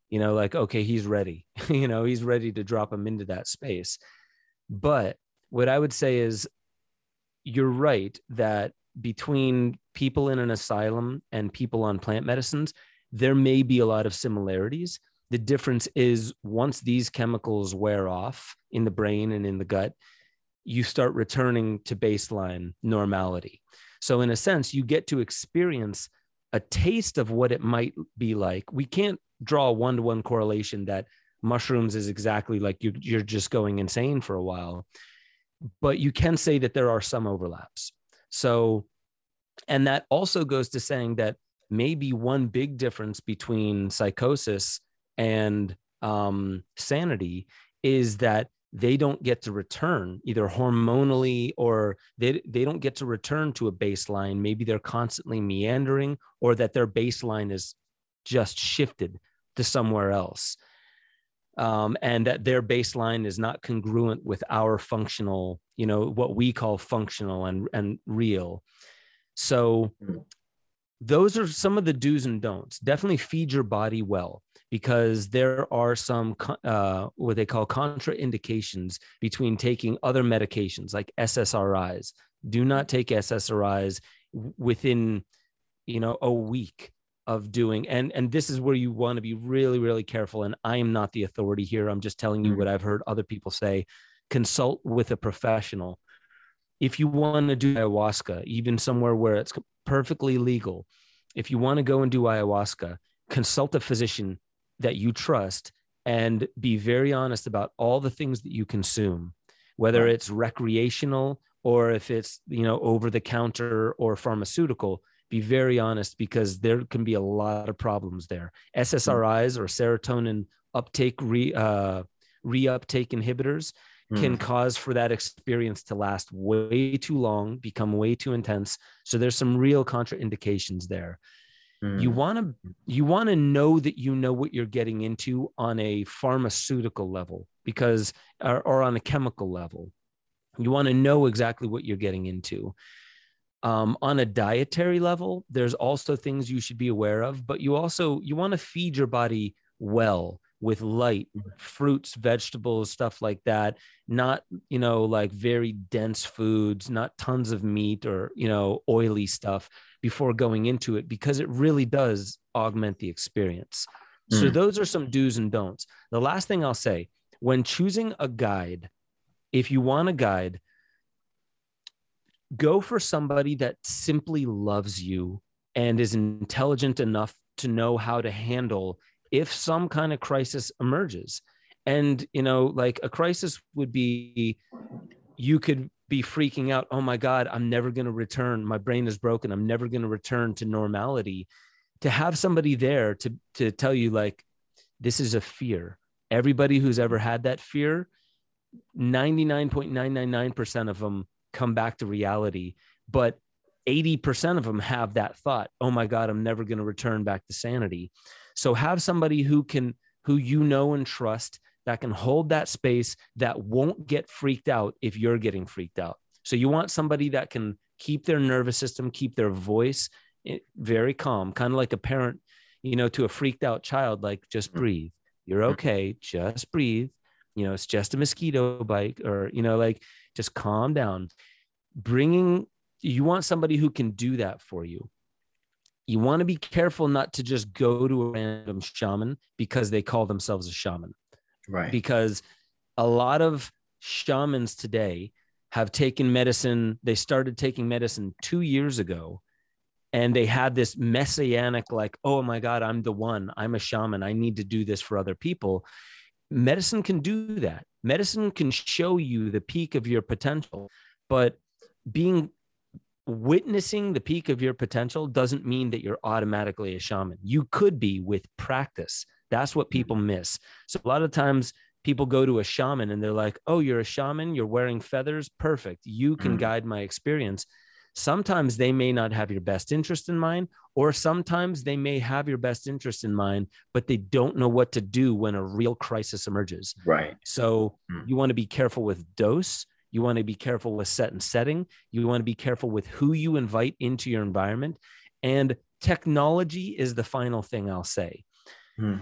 B: you know, like, okay, he's ready, you know, he's ready to drop him into that space. But what I would say is, you're right that between people in an asylum and people on plant medicines, there may be a lot of similarities. The difference is, once these chemicals wear off in the brain and in the gut, you start returning to baseline normality. So in a sense, you get to experience a taste of what it might be like. We can't draw a one-to-one correlation that mushrooms is exactly like you, you're just going insane for a while, but you can say that there are some overlaps. So, and that also goes to saying that maybe one big difference between psychosis and um, sanity is that they don't get to return either hormonally, or they, they don't get to return to a baseline. Maybe they're constantly meandering, or that their baseline is just shifted to somewhere else. Um, and that their baseline is not congruent with our functional, you know, what we call functional and, and real. So those are some of the do's and don'ts. Definitely feed your body well, because there are some uh, what they call contraindications between taking other medications like S S R Is. Do not take S S R Is within, you know, a week of doing, and and this is where you want to be really, really careful. And I am not the authority here. I'm just telling you what I've heard other people say. Consult with a professional. If you want to do ayahuasca, even somewhere where it's perfectly legal, if you want to go and do ayahuasca, consult a physician that you trust and be very honest about all the things that you consume, whether right. it's recreational or if it's, you know, over the counter or pharmaceutical. Be very honest, because there can be a lot of problems there. S S R Is or serotonin uptake re, uh, reuptake inhibitors can mm. cause for that experience to last way too long, become way too intense. So there's some real contraindications there. Mm. You want to you want to know that you know what you're getting into on a pharmaceutical level, because or, or on a chemical level. You want to know exactly what you're getting into. Um, on a dietary level, there's also things you should be aware of, but you also, you want to feed your body well with light fruits, vegetables, stuff like that. Not, you know, like very dense foods, not tons of meat or, you know, oily stuff before going into it, because it really does augment the experience. Mm. So those are some do's and don'ts. The last thing I'll say, when choosing a guide, if you want a guide, go for somebody that simply loves you and is intelligent enough to know how to handle if some kind of crisis emerges. And, you know, like a crisis would be, you could be freaking out. Oh my God, I'm never going to return. My brain is broken. I'm never going to return to normality. To have somebody there to, to tell you, like, this is a fear. Everybody who's ever had that fear, ninety-nine point nine nine nine percent of them come back to reality, but eighty percent of them have that thought, oh my God, I'm never going to return back to sanity. So have somebody who can, who you know and trust, that can hold that space, that won't get freaked out if you're getting freaked out. So you want somebody that can keep their nervous system, keep their voice very calm, kind of like a parent, you know, to a freaked out child, like, just breathe. You're okay. Just breathe. You know, it's just a mosquito bite, or, you know, like, just calm down. Bringing, you want somebody who can do that for you. You want to be careful not to just go to a random shaman because they call themselves a shaman.
A: Right.
B: Because a lot of shamans today have taken medicine. They started taking medicine two years ago, and they had this messianic, like, oh my God, I'm the one. I'm a shaman. I need to do this for other people. Medicine can do that. Medicine can show you the peak of your potential, but being witnessing the peak of your potential doesn't mean that you're automatically a shaman. You could be with practice. That's what people miss. So a lot of times people go to a shaman and they're like, oh, you're a shaman, you're wearing feathers. Perfect. You can mm. guide my experience. Sometimes they may not have your best interest in mind, or sometimes they may have your best interest in mind, but they don't know what to do when a real crisis emerges.
A: Right.
B: So
A: mm.
B: you want to be careful with dose. You want to be careful with set and setting. You want to be careful with who you invite into your environment. And technology is the final thing I'll say.
A: Mm.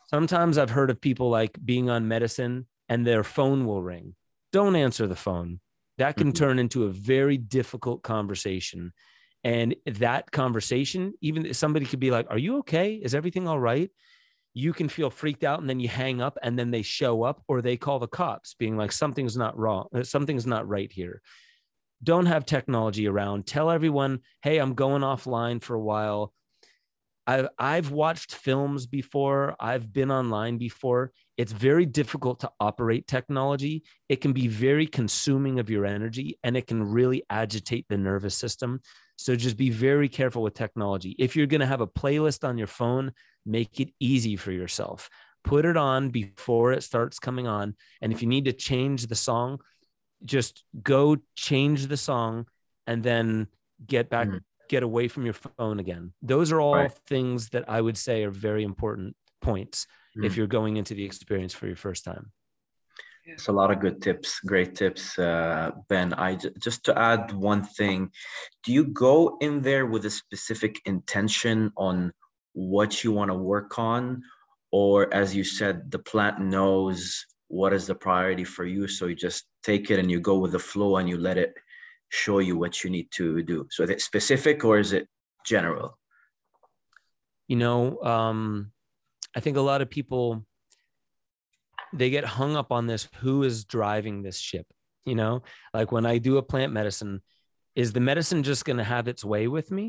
B: Sometimes I've heard of people like being on medicine and their phone will ring. Don't answer the phone. That can mm-hmm. turn into a very difficult conversation. And that conversation, even somebody could be like, are you okay? Is everything all right? You can feel freaked out and then you hang up and then they show up or they call the cops being like, something's not wrong. Something's not right here. Don't have technology around. Tell everyone, hey, I'm going offline for a while. I've, I've watched films before. I've been online before. It's very difficult to operate technology. It can be very consuming of your energy and it can really agitate the nervous system. So just be very careful with technology. If you're going to have a playlist on your phone, make it easy for yourself. Put it on before it starts coming on. And if you need to change the song, just go change the song and then get back, mm. get away from your phone again. Those are all right. things that I would say are very important points mm. if you're going into the experience for your first time.
A: It's a lot of good tips, great tips, uh, Ben. I just to add one thing, do you go in there with a specific intention on what you want to work on, or as you said, the plant knows what is the priority for you, so you just take it and you go with the flow and you let it show you what you need to do? So is it specific or is it general?
B: You know, um, I think a lot of people, they get hung up on this, who is driving this ship? You know, like when I do a plant medicine, is the medicine just going to have its way with me?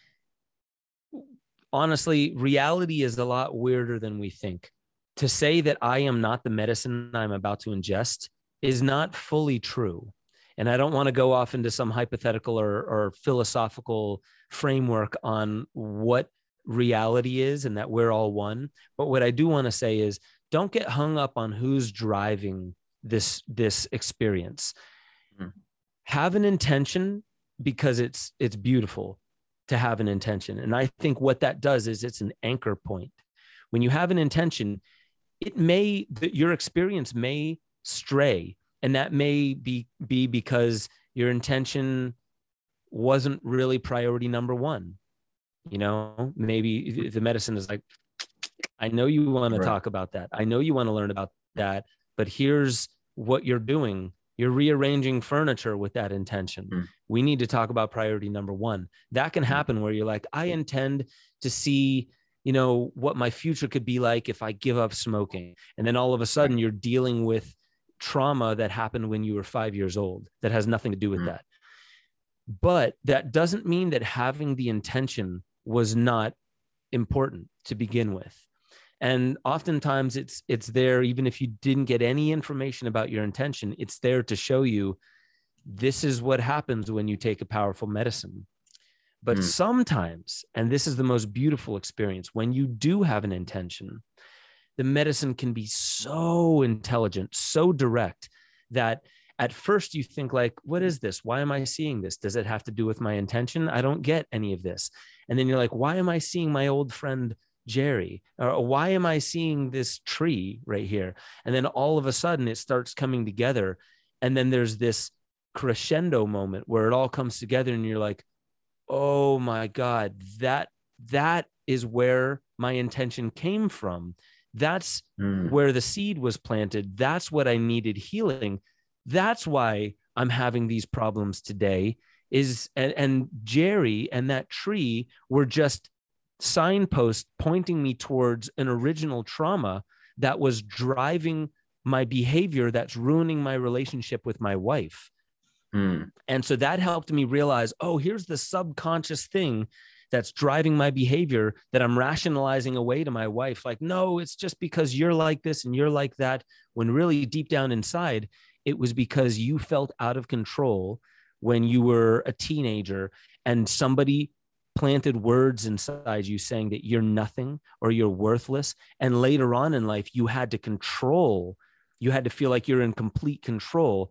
B: Honestly, reality is a lot weirder than we think. To say that I am not the medicine I'm about to ingest is not fully true. And I don't want to go off into some hypothetical or, or philosophical framework on what reality is and that we're all one. But what I do want to say is, don't get hung up on who's driving this, this experience. Mm-hmm. Have an intention, because it's, it's beautiful to have an intention. And I think what that does is it's an anchor point. When you have an intention, it may, the, your experience may stray, and that may be, be because your intention wasn't really priority number one. You know, maybe the medicine is like, I know you want to right. talk about that. I know you want to learn about that, but here's what you're doing. You're rearranging furniture with that intention. Mm. We need to talk about priority number one. That can happen where you're like, I intend to see, you know, what my future could be like if I give up smoking. And then all of a sudden you're dealing with trauma that happened when you were five years old that has nothing to do with mm. that. But that doesn't mean that having the intention was not important to begin with. And oftentimes it's it's there, even if you didn't get any information about your intention, it's there to show you this is what happens when you take a powerful medicine. But mm. sometimes, and this is the most beautiful experience, when you do have an intention, the medicine can be so intelligent, so direct, that at first you think like, what is this? Why am I seeing this? Does it have to do with my intention? I don't get any of this. And then you're like, why am I seeing my old friend Jerry? Or why am I seeing this tree right here? And then all of a sudden it starts coming together. And then there's this crescendo moment where it all comes together and you're like, oh my God, that, that is where my intention came from. That's mm. where the seed was planted. That's what I needed healing. That's why I'm having these problems today is, and, and Jerry and that tree were just signposts pointing me towards an original trauma that was driving my behavior, that's ruining my relationship with my wife. Mm. And so that helped me realize, oh, here's the subconscious thing that's driving my behavior that I'm rationalizing away to my wife. Like, no, it's just because you're like this and you're like that. When really deep down inside, it was because you felt out of control when you were a teenager and somebody planted words inside you saying that you're nothing or you're worthless. And later on in life, you had to control, you had to feel like you're in complete control,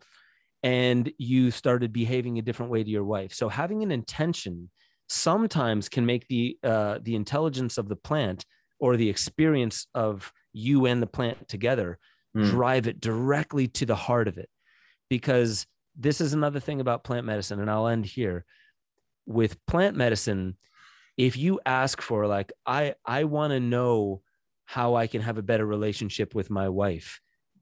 B: and you started behaving a different way to your wife. So having an intention sometimes can make the, uh, the intelligence of the plant or the experience of you and the plant together mm. drive it directly to the heart of it. Because this is another thing about plant medicine, and I'll end here. With plant medicine, if you ask for like, I, I want to know how I can have a better relationship with my wife.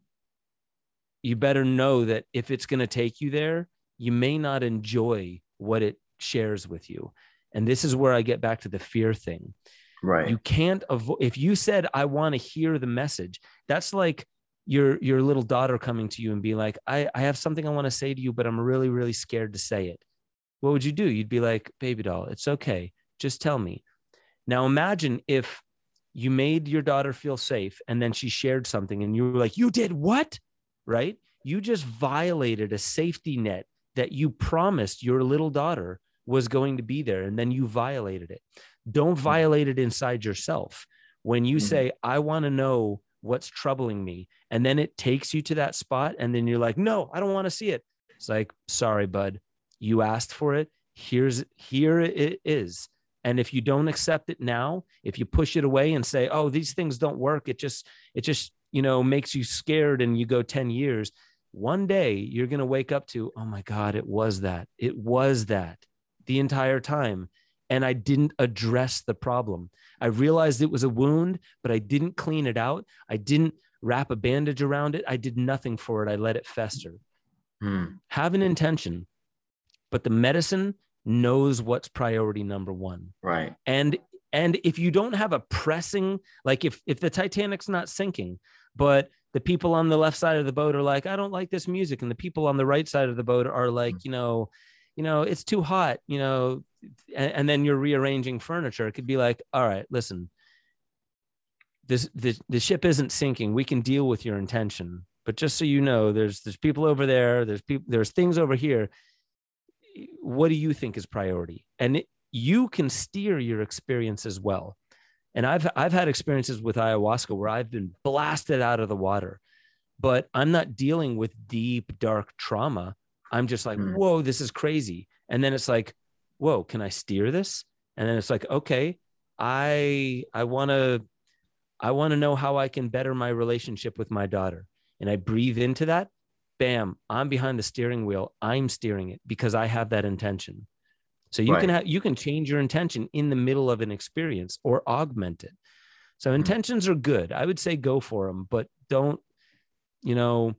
B: You better know that if it's going to take you there, you may not enjoy what it shares with you. And this is where I get back to the fear thing.
A: Right.
B: You can't avoid, if you said, I want to hear the message, that's like your, your little daughter coming to you and be like, I, I have something I want to say to you, but I'm really, really scared to say it. What would you do? You'd be like, baby doll, it's okay. Just tell me. Now imagine if you made your daughter feel safe and then she shared something and you were like, you did what? Right? You just violated a safety net that you promised your little daughter was going to be there, and then you violated it. Don't violate it inside yourself. When you mm-hmm. say, I want to know what's troubling me, and then it takes you to that spot, and then you're like, no, I don't want to see it. It's like, sorry, bud, you asked for it. Here's, here it is. And if you don't accept it now, if you push it away and say, oh, these things don't work, it just, it just, you know, makes you scared, and you go ten years, one day you're going to wake up to, oh my God, it was that. It was that the entire time. And I didn't address the problem. I realized it was a wound, but I didn't clean it out. I didn't wrap a bandage around it. I did nothing for it. I let it fester. Hmm. Have an intention, but the medicine knows what's priority number one.
A: Right.
B: And, and if you don't have a pressing, like if, if the Titanic's not sinking, but the people on the left side of the boat are like, I don't like this music. And the people on the right side of the boat are like, you know, you know, it's too hot, you know, and, and then you're rearranging furniture. It could be like, all right, listen, this, this, the ship isn't sinking. We can deal with your intention, but just so you know, there's, there's people over there. There's people, there's things over here. What do you think is priority? And it, you can steer your experience as well. And I've, I've had experiences with ayahuasca where I've been blasted out of the water, but I'm not dealing with deep, dark trauma. I'm just like, mm. whoa, this is crazy. And then it's like, whoa, can I steer this? And then it's like, okay, I, I want to, I want to know how I can better my relationship with my daughter. And I breathe into that. Bam, I'm behind the steering wheel. I'm steering it because I have that intention. So you right. can have, you can change your intention in the middle of an experience or augment it. So intentions mm. are good. I would say go for them, but don't, you know,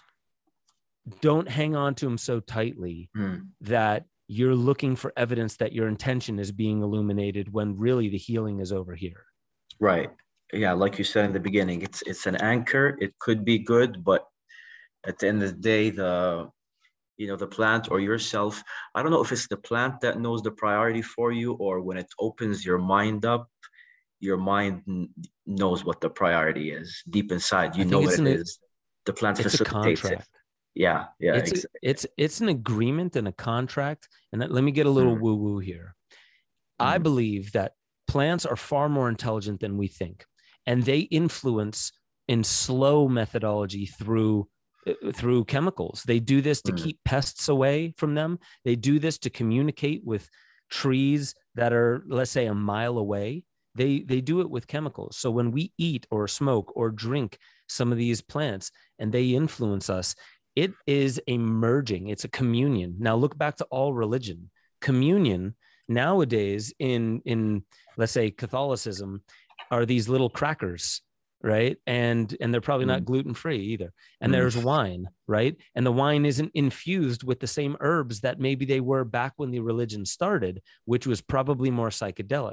B: don't hang on to them so tightly mm. that you're looking for evidence that your intention is being illuminated when really the healing is over here.
A: Right. Yeah. Like you said in the beginning, it's, it's an anchor. It could be good, but at the end of the day, the, you know, the plant or yourself, I don't know if it's the plant that knows the priority for you, or when it opens your mind up, your mind n- knows what the priority is deep inside. You know what it an, is. The plant facilitates it. Yeah, yeah.
B: It's, exactly. a, it's it's an agreement and a contract. And that, let me get a little mm. woo-woo here. Mm. I believe that plants are far more intelligent than we think, and they influence in slow methodology through through chemicals. They do this to mm. keep pests away from them. They do this to communicate with trees that are, let's say, a mile away. They they do it with chemicals. So when we eat or smoke or drink some of these plants and they influence us, it is a merging. It's a communion. Now look back to all religion. Communion nowadays in, in let's say Catholicism are these little crackers, right? And, and they're probably not mm. gluten-free either. And mm. there's wine, right? And the wine isn't infused with the same herbs that maybe they were back when the religion started, which was probably more psychedelic.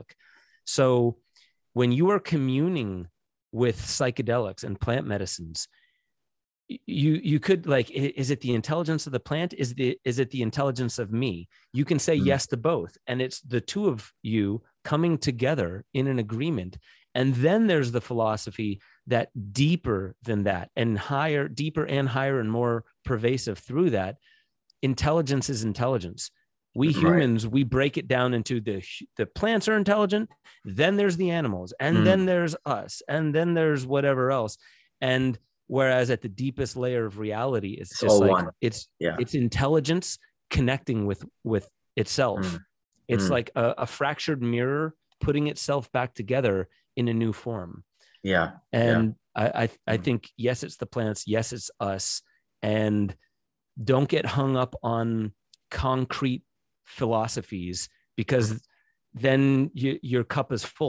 B: So when you are communing with psychedelics and plant medicines, you, you could like, is it the intelligence of the plant? Is the, is it the intelligence of me? You can say mm. yes to both. And it's the two of you coming together in an agreement. And then there's the philosophy that deeper than that and higher, deeper and higher and more pervasive through that, intelligence is intelligence. We right. humans, we break it down into the, the plants are intelligent, then there's the animals, and mm. then there's us, and then there's whatever else. And whereas at the deepest layer of reality, it's, it's just like, one. it's, yeah. it's intelligence connecting with, with itself. Mm. It's mm. like a, a fractured mirror putting itself back together in a new form.
A: Yeah.
B: And
A: yeah.
B: I, I, I think, yes, it's the plants. Yes, it's us. And don't get hung up on concrete philosophies, because then you, your cup is full.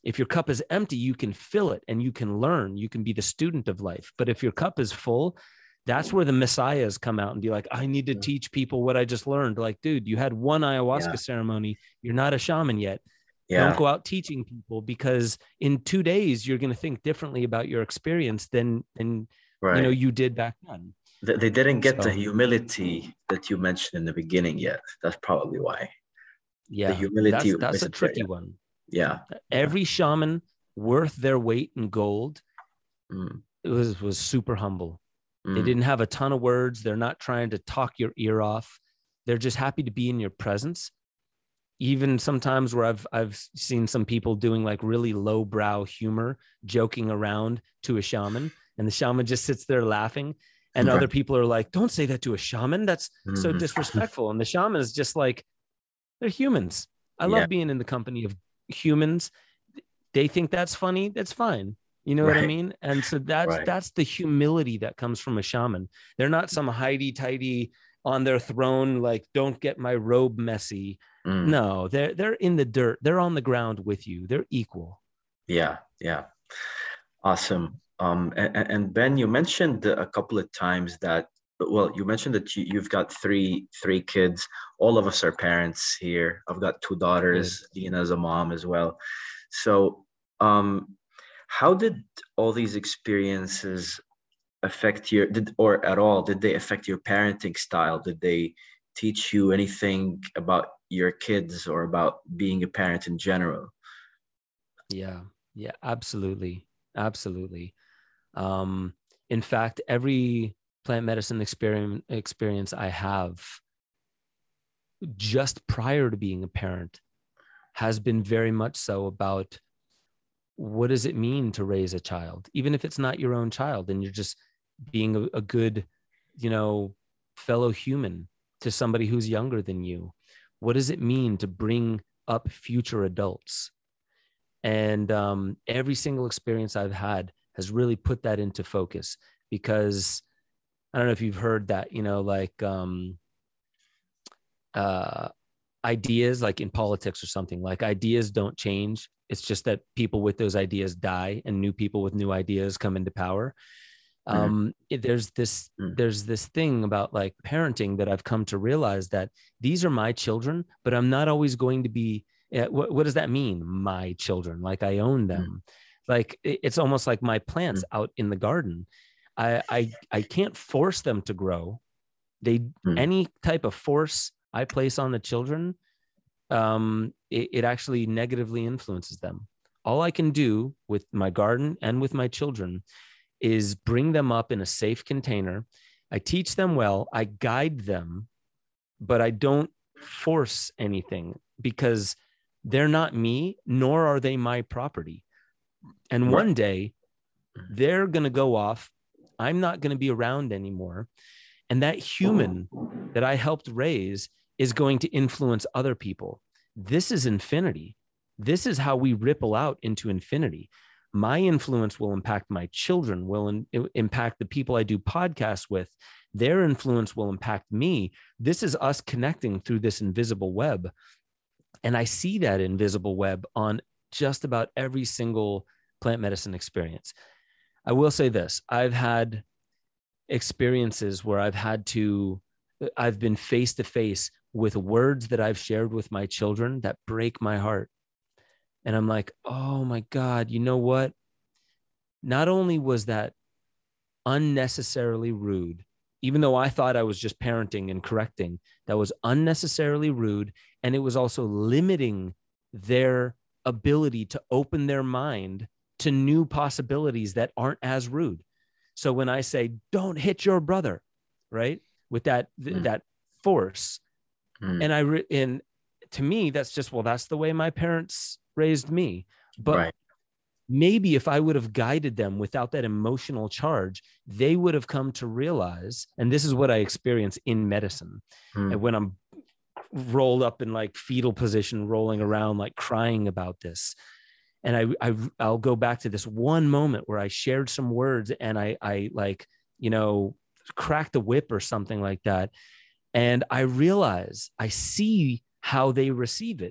B: If your cup is empty, you can fill it and you can learn. You can be the student of life. But if your cup is full, that's where the messiahs come out and be like, I need to teach people what I just learned. Like, dude, you had one ayahuasca yeah. ceremony. You're not a shaman yet. Yeah. Don't go out teaching people, because in two days, you're going to think differently about your experience than, than right. you know, you did back then.
A: They didn't get so, the humility that you mentioned in the beginning yet. That's probably why.
B: Yeah.
A: The humility.
B: That's, that's a tricky
A: yeah.
B: one.
A: Yeah.
B: Every shaman worth their weight in gold
A: mm.
B: it was, was super humble.
A: Mm.
B: They didn't have a ton of words. They're not trying to talk your ear off. They're just happy to be in your presence. Even sometimes where I've I've seen some people doing like really lowbrow humor, joking around to a shaman, and the shaman just sits there laughing, and okay. other people are like, "Don't say that to a shaman. That's mm-hmm. so disrespectful." And the shaman is just like, "They're humans. I love yeah. being in the company of humans. They think that's funny. That's fine. You know right. what I mean?" And so that's right. that's the humility that comes from a shaman. They're not some hidey-tighty on their throne, like, don't get my robe messy.
A: Mm.
B: No, they're they're in the dirt. They're on the ground with you. They're equal.
A: Yeah, yeah. Awesome. Um, and, and Ben, you mentioned a couple of times that, well, you mentioned that you, you've got three three kids. All of us are parents here. I've got two daughters. Good. Dina's a mom as well. So um, how did all these experiences affect your, did, or at all, did they affect your parenting style? Did they teach you anything about your kids or about being a parent in general?
B: Yeah, yeah, absolutely. Absolutely. Um, in fact, every plant medicine experience, experience I have just prior to being a parent has been very much so about what does it mean to raise a child, even if it's not your own child and you're just being a, a good, you know, fellow human to somebody who's younger than you. What does it mean to bring up future adults? And um, every single experience I've had has really put that into focus, because I don't know if you've heard that, you know, like um, uh, ideas like in politics or something, like ideas don't change. It's just that people with those ideas die and new people with new ideas come into power. Um, it, there's this, there's this thing about like parenting that I've come to realize that these are my children, but I'm not always going to be, uh, what, what does that mean? My children, like I own them. Mm. Like it, it's almost like my plants mm. out in the garden. I, I, I can't force them to grow. They, mm. any type of force I place on the children, um, it, it actually negatively influences them. All I can do with my garden and with my children is bring them up in a safe container. I teach them well, I guide them, but I don't force anything, because they're not me, nor are they my property. And one day they're going to go off. I'm not going to be around anymore. And that human that I helped raise is going to influence other people. This is infinity. This is how we ripple out into infinity. My influence will impact my children, will in, impact the people I do podcasts with. Their influence will impact me. This is us connecting through this invisible web. And I see that invisible web on just about every single plant medicine experience. I will say this. I've had experiences where I've had to, I've been face to face with words that I've shared with my children that break my heart. And I'm like, oh my God, you know what? Not only was that unnecessarily rude, even though I thought I was just parenting and correcting, that was unnecessarily rude. And it was also limiting their ability to open their mind to new possibilities that aren't as rude. So when I say, don't hit your brother, right? With that, th- mm. that force. Mm. And I, re- and to me, that's just, well, that's the way my parents raised me. But right. maybe if I would have guided them without that emotional charge, they would have come to realize, and this is what I experience in medicine. Mm. And when I'm rolled up in like fetal position, rolling around, like crying about this. And I, I, I'll go back to this one moment where I shared some words and I, I like, you know, cracked the whip or something like that. And I realize, I see how they receive it.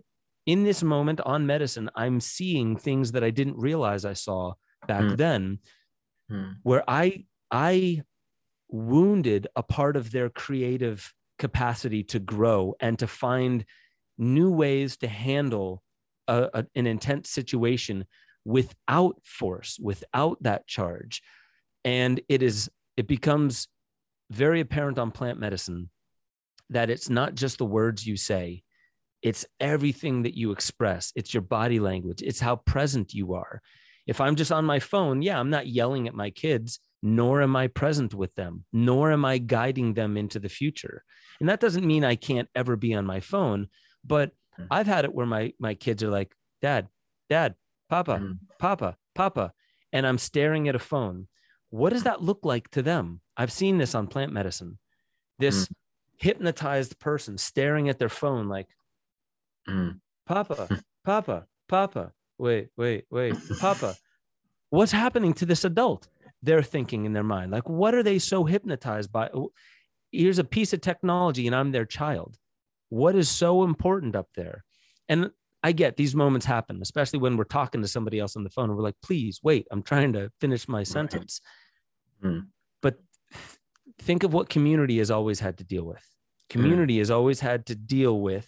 B: in this moment on medicine, I'm seeing things that I didn't realize I saw back mm. then, mm. where I, I wounded a part of their creative capacity to grow and to find new ways to handle a, a, an intense situation without force, without that charge. And it is, it becomes very apparent on plant medicine that it's not just the words you say, it's everything that you express. It's your body language. It's how present you are. If I'm just on my phone, yeah, I'm not yelling at my kids, nor am I present with them, nor am I guiding them into the future. And that doesn't mean I can't ever be on my phone, but I've had it where my, my kids are like, Dad, Dad, Papa, mm. Papa, Papa, and I'm staring at a phone. What does that look like to them? I've seen this on plant medicine. This mm. hypnotized person staring at their phone like, mm. Papa, Papa, Papa, wait, wait, wait, Papa. What's happening to this adult? They're thinking in their mind, like, what are they so hypnotized by? Here's a piece of technology and I'm their child. What is so important up there? And I get these moments happen, especially when we're talking to somebody else on the phone and we're like, please wait, I'm trying to finish my sentence. Right. Mm. But th- think of what community has always had to deal with. Community mm. has always had to deal with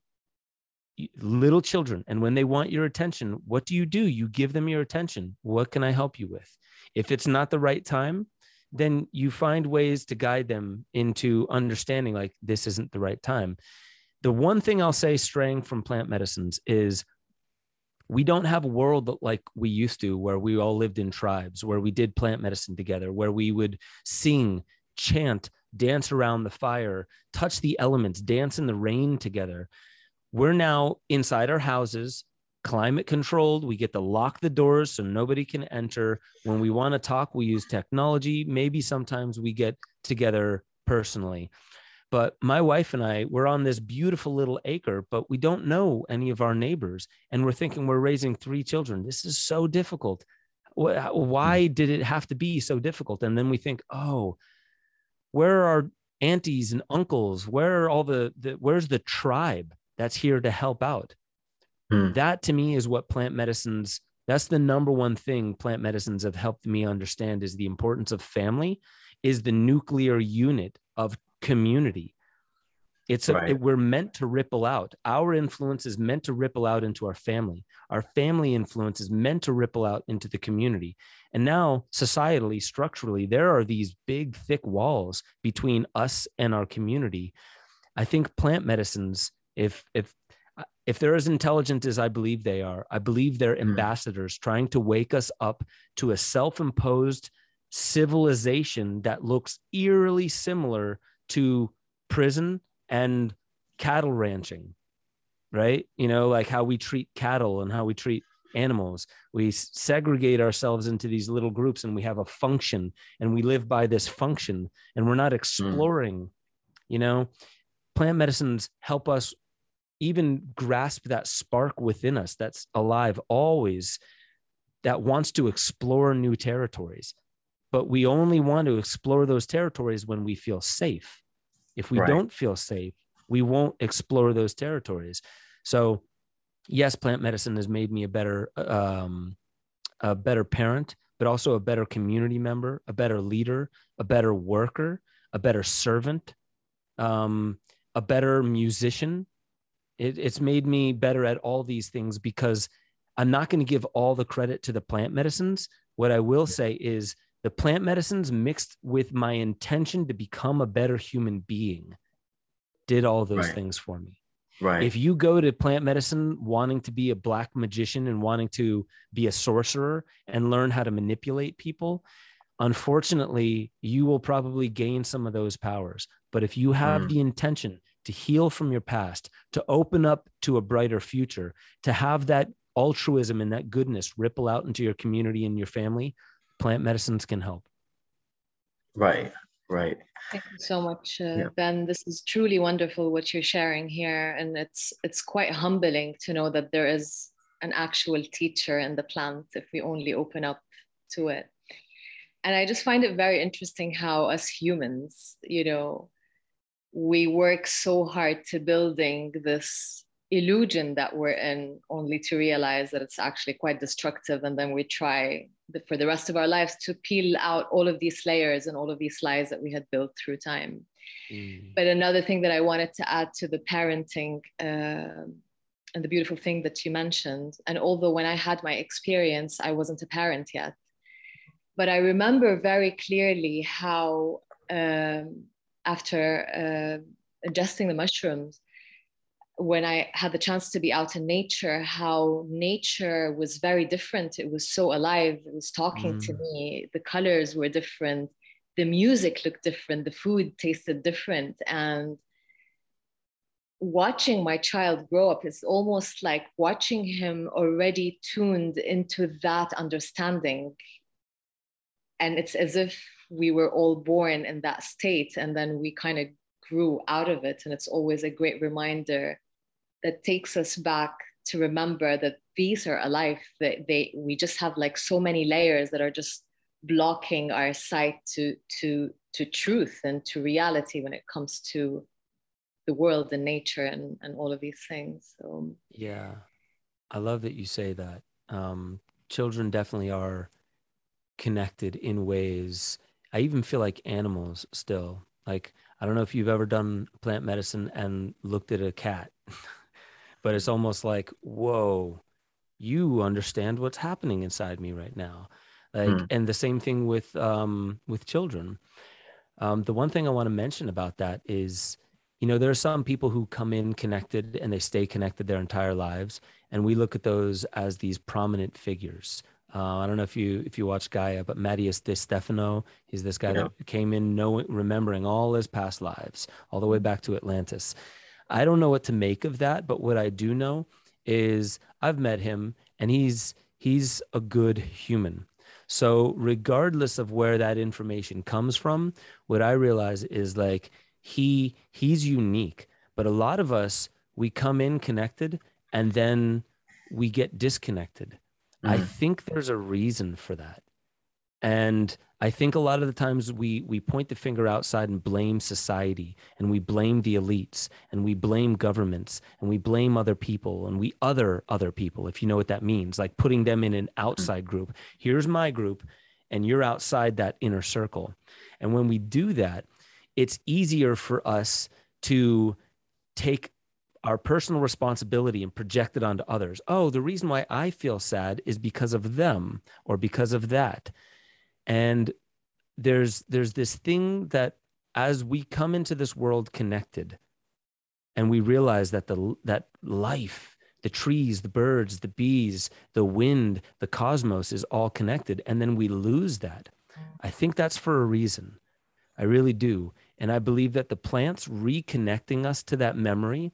B: little children. And when they want your attention, what do you do? You give them your attention. What can I help you with? If it's not the right time, then you find ways to guide them into understanding like this isn't the right time. The one thing I'll say straying from plant medicines is we don't have a world like we used to, where we all lived in tribes, where we did plant medicine together, where we would sing, chant, dance around the fire, touch the elements, dance in the rain together. We're now inside our houses, climate controlled. We get to lock the doors so nobody can enter. When we want to talk, we use technology. Maybe sometimes we get together personally. But my wife and I, we're on this beautiful little acre, but we don't know any of our neighbors. And we're thinking we're raising three children. This is so difficult. Why did it have to be so difficult? And then we think, oh, where are our aunties and uncles? Where are all the, the where's the tribe that's here to help out? Hmm. That to me is what plant medicines, that's the number one thing plant medicines have helped me understand, is the importance of family, is the nuclear unit of community. It's a, right. it, we're meant to ripple out. Our influence is meant to ripple out into our family. Our family influence is meant to ripple out into the community. And now societally, structurally, there are these big, thick walls between us and our community. I think plant medicines, if, if, if they're as intelligent as I believe they are, I believe they're mm. ambassadors trying to wake us up to a self-imposed civilization that looks eerily similar to prison and cattle ranching, right? You know, like how we treat cattle and how we treat animals. We segregate ourselves into these little groups and we have a function and we live by this function and we're not exploring, mm. you know. Plant medicines help us even grasp that spark within us that's alive always, that wants to explore new territories. But we only want to explore those territories when we feel safe. If we right. don't feel safe, we won't explore those territories. So yes, plant medicine has made me a better, um, a better parent, but also a better community member, a better leader, a better worker, a better servant, um, a better musician. It, it's made me better at all these things because I'm not going to give all the credit to the plant medicines. What I will say is the plant medicines mixed with my intention to become a better human being did all those right. things for me. Right. If you go to plant medicine wanting to be a black magician and wanting to be a sorcerer and learn how to manipulate people, unfortunately, you will probably gain some of those powers. But if you have mm. the intention to heal from your past, to open up to a brighter future, to have that altruism and that goodness ripple out into your community and your family, plant medicines can help.
D: Right, right.
C: Thank you so much, uh,
D: yeah.
C: Ben. This is truly wonderful what you're sharing here. And it's it's quite humbling to know that there is an actual teacher in the plant if we only open up to it. And I just find it very interesting how as humans, you know, we work so hard to building this illusion that we're in, only to realize that it's actually quite destructive. And then we try the, for the rest of our lives to peel out all of these layers and all of these lies that we had built through time. Mm. But another thing that I wanted to add to the parenting uh, and the beautiful thing that you mentioned, and although when I had my experience, I wasn't a parent yet, but I remember very clearly how um, after uh, ingesting the mushrooms, when I had the chance to be out in nature, how nature was very different. It was so alive. It was talking mm. to me. The colors were different. The music looked different. The food tasted different. And watching my child grow up is almost like watching him already tuned into that understanding. And it's as if we were all born in that state, and then we kind of grew out of it. And it's always a great reminder that takes us back to remember that these are alive, that they, we just have like so many layers that are just blocking our sight to, to, to truth and to reality when it comes to the world and nature and, and all of these things. So
B: yeah, I love that you say that. Um, children definitely are connected in ways. I even feel like animals still, like, I don't know if you've ever done plant medicine and looked at a cat, but it's almost like, whoa, you understand what's happening inside me right now. Like, mm. and the same thing with, um, with children. Um, the one thing I want to mention about that is, you know, there are some people who come in connected and they stay connected their entire lives. And we look at those as these prominent figures. Uh, I don't know if you if you watch Gaia, but Mattias De Stefano, he's this guy yeah. that came in knowing, remembering all his past lives, all the way back to Atlantis. I don't know what to make of that, but what I do know is I've met him, and he's he's a good human. So regardless of where that information comes from, what I realize is like he he's unique. But a lot of us, we come in connected and then we get disconnected. I think there's a reason for that. And I think a lot of the times we we point the finger outside and blame society, and we blame the elites, and we blame governments, and we blame other people, and we other other people, if you know what that means, like putting them in an outside group. Here's my group, and you're outside that inner circle. And when we do that, it's easier for us to take our personal responsibility and project it onto others. Oh, the reason why I feel sad is because of them or because of that. And there's there's this thing that as we come into this world connected and we realize that the that life, the trees, the birds, the bees, the wind, the cosmos is all connected, and then we lose that. I think that's for a reason. I really do. And I believe that the plants reconnecting us to that memory,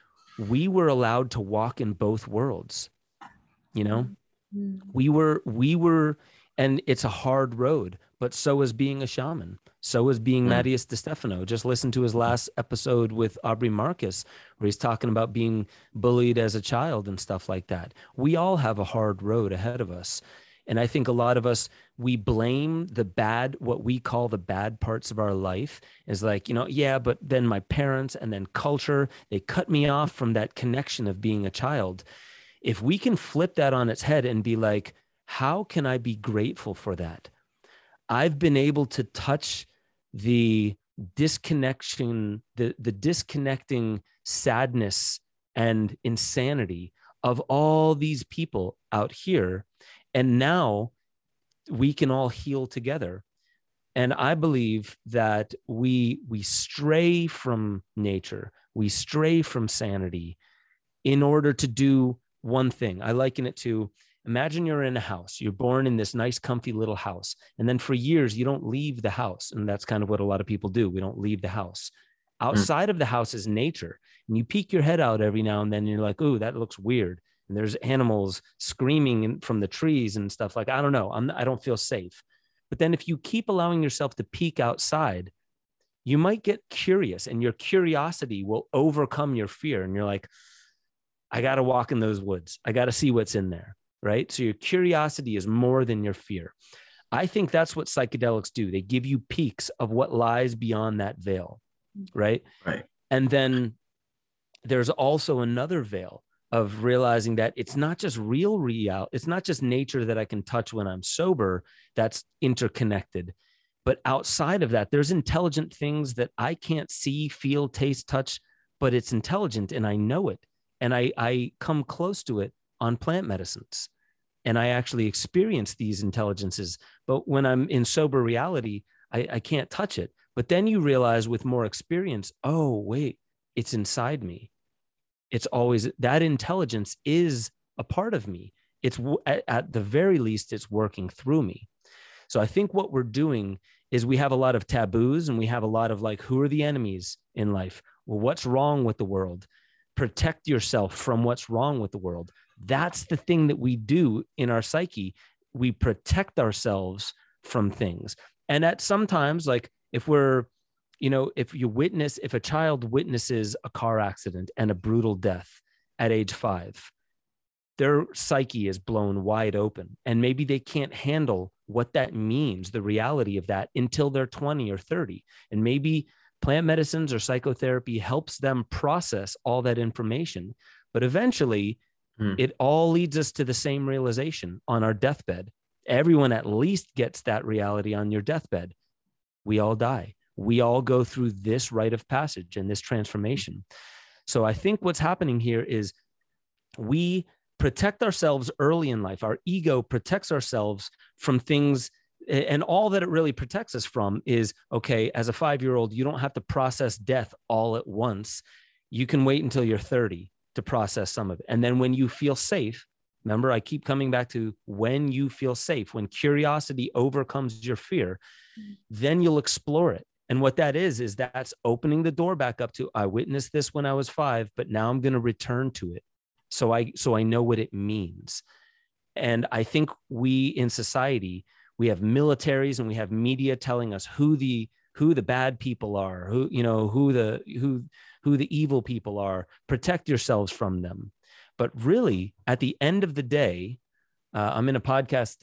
B: we were allowed to walk in both worlds, you know, mm-hmm. we were, we were, and it's a hard road, but so is being a shaman. So is being mm-hmm. Mattias De Stefano. Just listen to his last episode with Aubrey Marcus, where he's talking about being bullied as a child and stuff like that. We all have a hard road ahead of us. And I think a lot of us, we blame the bad, what we call the bad parts of our life is like, you know, yeah, but then my parents and then culture, they cut me off from that connection of being a child. If we can flip that on its head and be like, how can I be grateful for that? I've been able to touch the disconnection, the, the disconnecting sadness and insanity of all these people out here. And now we can all heal together. And I believe that we, we stray from nature, we stray from sanity in order to do one thing. I liken it to, imagine you're in a house, you're born in this nice, comfy little house. And then for years, you don't leave the house. And that's kind of what a lot of people do. We don't leave the house. Outside mm. of the house is nature. And you peek your head out every now and then, and you're like, ooh, that looks weird. And there's animals screaming from the trees and stuff like, I don't know, I'm, I don't feel safe. But then if you keep allowing yourself to peek outside, you might get curious, and your curiosity will overcome your fear. And you're like, I got to walk in those woods. I got to see what's in there, right? So your curiosity is more than your fear. I think that's what psychedelics do. They give you peeks of what lies beyond that veil, right?
D: Right.
B: And then there's also another veil of realizing that it's not just real real, it's not just nature that I can touch when I'm sober that's interconnected. But outside of that, there's intelligent things that I can't see, feel, taste, touch, but it's intelligent and I know it. And I, I come close to it on plant medicines. And I actually experience these intelligences. But when I'm in sober reality, I, I can't touch it. But then you realize with more experience, oh, wait, it's inside me. It's always that intelligence is a part of me. It's at, at the very least, it's working through me. So I think what we're doing is we have a lot of taboos and we have a lot of like, who are the enemies in life? Well, what's wrong with the world? Protect yourself from what's wrong with the world. That's the thing that we do in our psyche. We protect ourselves from things. And at sometimes, like if we're, you know, if you witness, if a child witnesses a car accident and a brutal death at age five, their psyche is blown wide open. And maybe they can't handle what that means, the reality of that, until they're twenty or thirty. And maybe plant medicines or psychotherapy helps them process all that information. But eventually, hmm. it all leads us to the same realization on our deathbed. Everyone at least gets that reality on your deathbed. We all die. We all go through this rite of passage and this transformation. So I think what's happening here is we protect ourselves early in life. Our ego protects ourselves from things, and all that it really protects us from is, okay, as a five-year-old, you don't have to process death all at once. You can wait until you're thirty to process some of it. And then when you feel safe, remember, I keep coming back to when you feel safe, when curiosity overcomes your fear, then you'll explore it. And what that is, is that's opening the door back up to, I witnessed this when I was five, but now I'm going to return to it. So I, so I know what it means. And I think we in society, we have militaries and we have media telling us who the, who the bad people are, who, you know, who the, who, who the evil people are. Protect yourselves from them. But really, at the end of the day, uh, I'm in a podcast.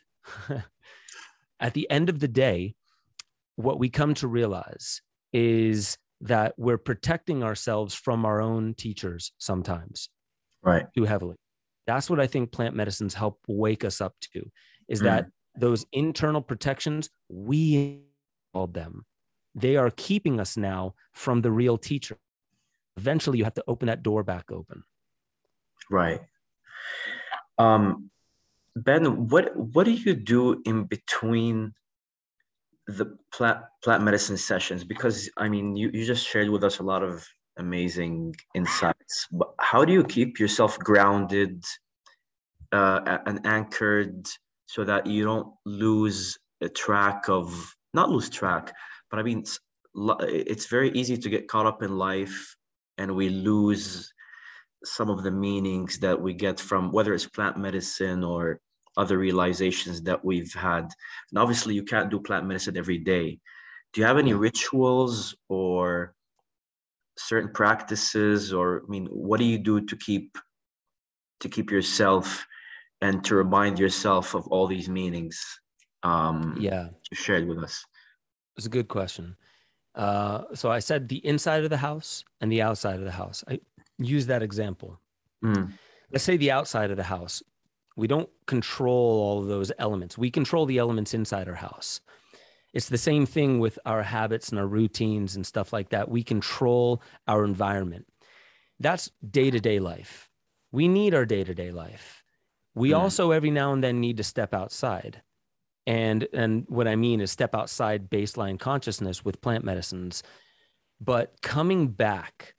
B: At the end of the day, what we come to realize is that we're protecting ourselves from our own teachers sometimes,
D: right?
B: Too heavily. That's what I think plant medicines help wake us up to, is that mm. those internal protections, we called them. They are keeping us now from the real teacher. Eventually, you have to open that door back open.
D: Right. Um, Ben, what what do you do in between the plant plant medicine sessions? Because I mean, you, you just shared with us a lot of amazing insights. But how do you keep yourself grounded uh, and anchored so that you don't lose a track of, not lose track, but I mean, it's, it's very easy to get caught up in life and we lose some of the meanings that we get from whether it's plant medicine or other realizations that we've had. And obviously you can't do plant medicine every day. Do you have any rituals or certain practices, or I mean, what do you do to keep to keep yourself and to remind yourself of all these meanings um
B: yeah
D: you shared with us?
B: It's a good question. Uh so I said the inside of the house and the outside of the house. I use that example. Mm. Let's say the outside of the house. We don't control all of those elements. We control the elements inside our house. It's the same thing with our habits and our routines and stuff like that. We control our environment. That's day-to-day life. We need our day-to-day life. We mm. also every now and then need to step outside. And, and what I mean is step outside baseline consciousness with plant medicines. But coming back,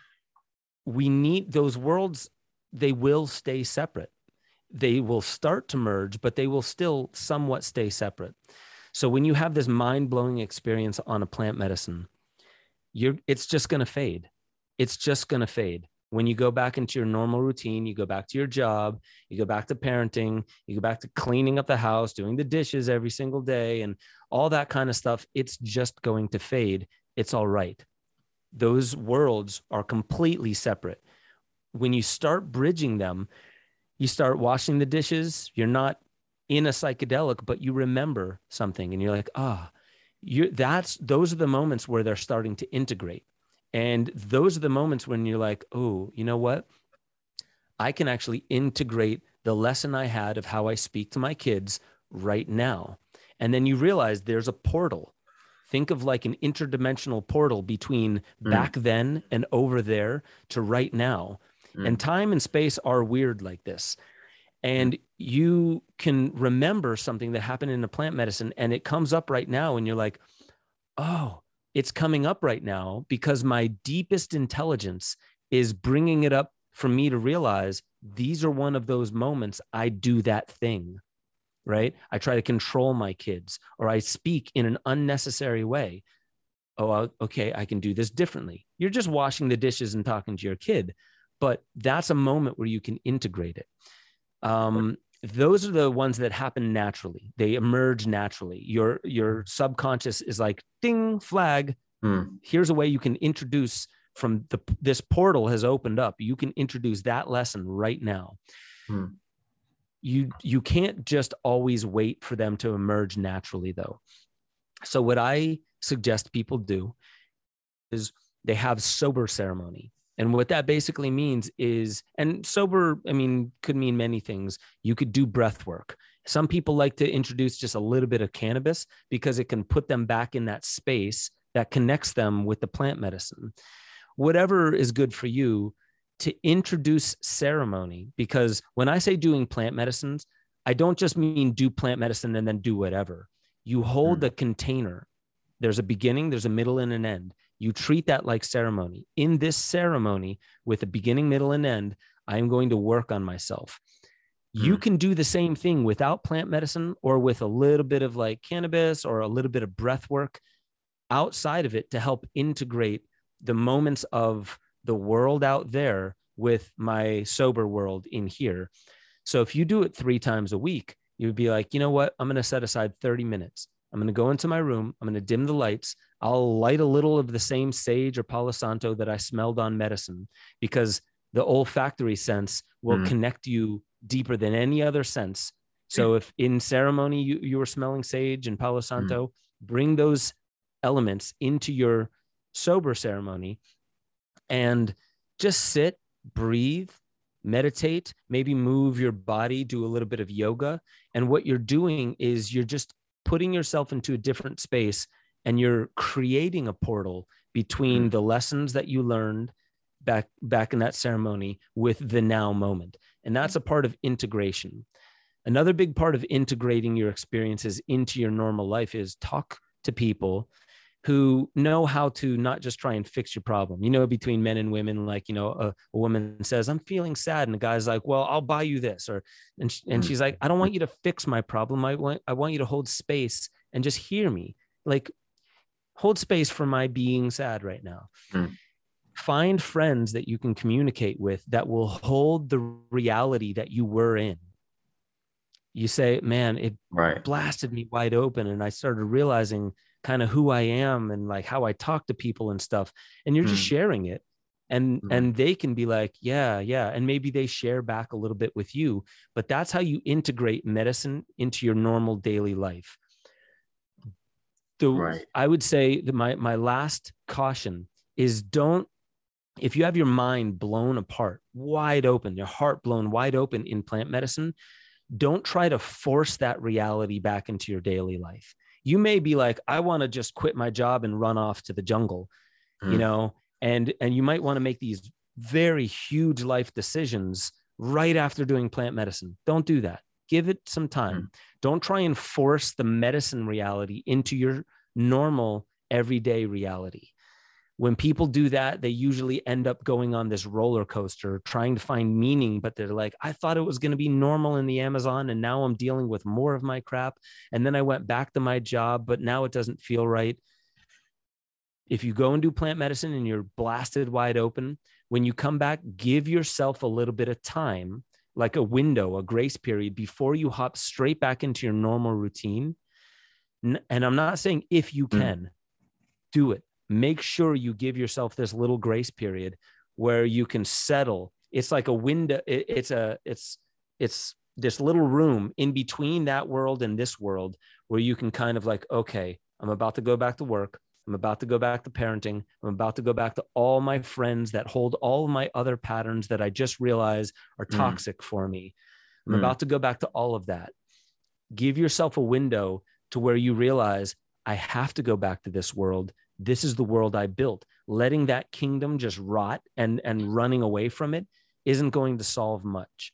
B: we need those worlds, they will stay separate. They will start to merge, but they will still somewhat stay separate. So when you have this mind-blowing experience on a plant medicine, you're, it's just going to fade. It's just going to fade. When you go back into your normal routine, you go back to your job, you go back to parenting, you go back to cleaning up the house, doing the dishes every single day, and all that kind of stuff, it's just going to fade. It's all right. Those worlds are completely separate. When you start bridging them, you start washing the dishes, you're not in a psychedelic, but you remember something and you're like, ah, you're, that's, those are the moments where they're starting to integrate. And those are the moments when you're like, oh, you know what? I can actually integrate the lesson I had of how I speak to my kids right now. And then you realize there's a portal. Think of like an interdimensional portal between
D: Mm.
B: back then and over there to right now.
D: Mm.
B: And time and space are weird like this. And you can remember something that happened in a plant medicine and it comes up right now and you're like, oh, it's coming up right now because my deepest intelligence is bringing it up for me to realize these are one of those moments I do that thing, right? I try to control my kids or I speak in an unnecessary way. Oh, okay, I can do this differently. You're just washing the dishes and talking to your kid, but that's a moment where you can integrate it. Um, those are the ones that happen naturally. They emerge naturally. Your, your subconscious is like, ding, flag.
D: Mm.
B: Here's a way you can introduce from the, this portal has opened up. You can introduce that lesson right now.
D: Mm.
B: You, you can't just always wait for them to emerge naturally though. So what I suggest people do is they have sober ceremony. And what that basically means is, and sober, I mean, could mean many things. You could do breath work. Some people like to introduce just a little bit of cannabis because it can put them back in that space that connects them with the plant medicine. Whatever is good for you to introduce ceremony, because when I say doing plant medicines, I don't just mean do plant medicine and then do whatever. You hold
D: Mm.
B: the container. There's a beginning, there's a middle, and an end. You treat that like ceremony. In this ceremony, with a beginning, middle, and end, I am going to work on myself. You
D: Mm.
B: can do the same thing without plant medicine or with a little bit of like cannabis or a little bit of breath work outside of it to help integrate the moments of the world out there with my sober world in here. So if you do it three times a week, you'd be like, you know what? I'm going to set aside thirty minutes. I'm going to go into my room. I'm going to dim the lights. I'll light a little of the same sage or Palo Santo that I smelled on medicine, because the olfactory sense will
D: Mm.
B: connect you deeper than any other sense. So if in ceremony you, you were smelling sage and Palo Santo, bring those elements into your sober ceremony and just sit, breathe, meditate, maybe move your body, do a little bit of yoga. And what you're doing is you're just putting yourself into a different space and you're creating a portal between
D: Mm.
B: the lessons that you learned back, back in that ceremony with the now moment. And that's a part of integration. Another big part of integrating your experiences into your normal life is talk to people who know how to not just try and fix your problem. You know, between men and women, like, you know, a, a woman says, I'm feeling sad. And the guy's like, well, I'll buy you this. Or, and, sh- and she's like, I don't want you to fix my problem. I want, I want you to hold space and just hear me. Like, hold space for my being sad right now.
D: Mm.
B: Find friends that you can communicate with that will hold the reality that you were in. You say, man, it
D: Right.
B: blasted me wide open. And I started realizing kind of who I am and like how I talk to people and stuff. And you're just
D: Mm.
B: sharing it. And,
D: Mm.
B: and they can be like, yeah, yeah. And maybe they share back a little bit with you, but that's how you integrate medicine into your normal daily life. The,
D: Right.
B: I would say that my, my last caution is don't, if you have your mind blown apart, wide open, your heart blown wide open in plant medicine, don't try to force that reality back into your daily life. You may be like, I want to just quit my job and run off to the jungle,
D: Mm.
B: you know, and, and you might want to make these very huge life decisions right after doing plant medicine. Don't do that. Give it some time.
D: Mm.
B: Don't try and force the medicine reality into your normal everyday reality. When people do that, they usually end up going on this roller coaster, trying to find meaning, but they're like, I thought it was going to be normal in the Amazon, and now I'm dealing with more of my crap. And then I went back to my job, but now it doesn't feel right. If you go and do plant medicine and you're blasted wide open, when you come back, give yourself a little bit of time, like a window, a grace period before you hop straight back into your normal routine. And I'm not saying if you can, mm. do it. Make sure you give yourself this little grace period where you can settle. It's like a window. It, it's a, it's, it's this little room in between that world and this world where you can kind of like, okay, I'm about to go back to work. I'm about to go back to parenting. I'm about to go back to all my friends that hold all of my other patterns that I just realized are toxic mm. for me. I'm mm. about to go back to all of that. Give yourself a window to where you realize, I have to go back to this world. This is the world I built. Letting that kingdom just rot and, and running away from it isn't going to solve much.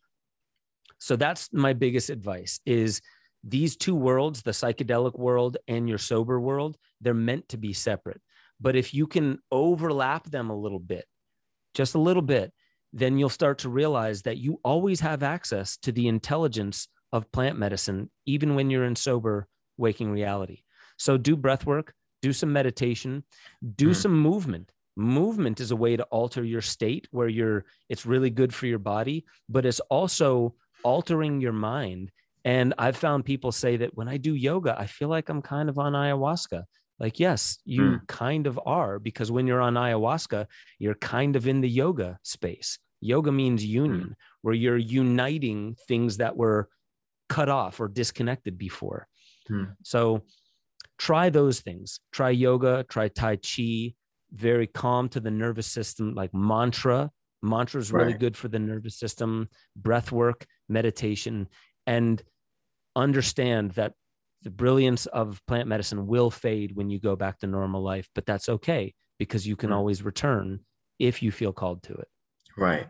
B: So that's my biggest advice is these two worlds, the psychedelic world and your sober world, they're meant to be separate. But if you can overlap them a little bit, just a little bit, then you'll start to realize that you always have access to the intelligence of plant medicine, even when you're in sober waking reality. So do breath work, do some meditation, do mm. some movement. Movement is a way to alter your state where you're, it's really good for your body, but it's also altering your mind. And I've found people say that when I do yoga, I feel like I'm kind of on ayahuasca. Like, yes, you mm. kind of are, because when you're on ayahuasca, you're kind of in the yoga space. Yoga means union, mm. where you're uniting things that were cut off or disconnected before. Mm. So try those things. Try yoga, try Tai Chi, very calm to the nervous system, like mantra. Mantra is really right. good for the nervous system, breath work, meditation, and understand that the brilliance of plant medicine will fade when you go back to normal life, but that's okay because you can mm. always return if you feel called to it.
D: Right.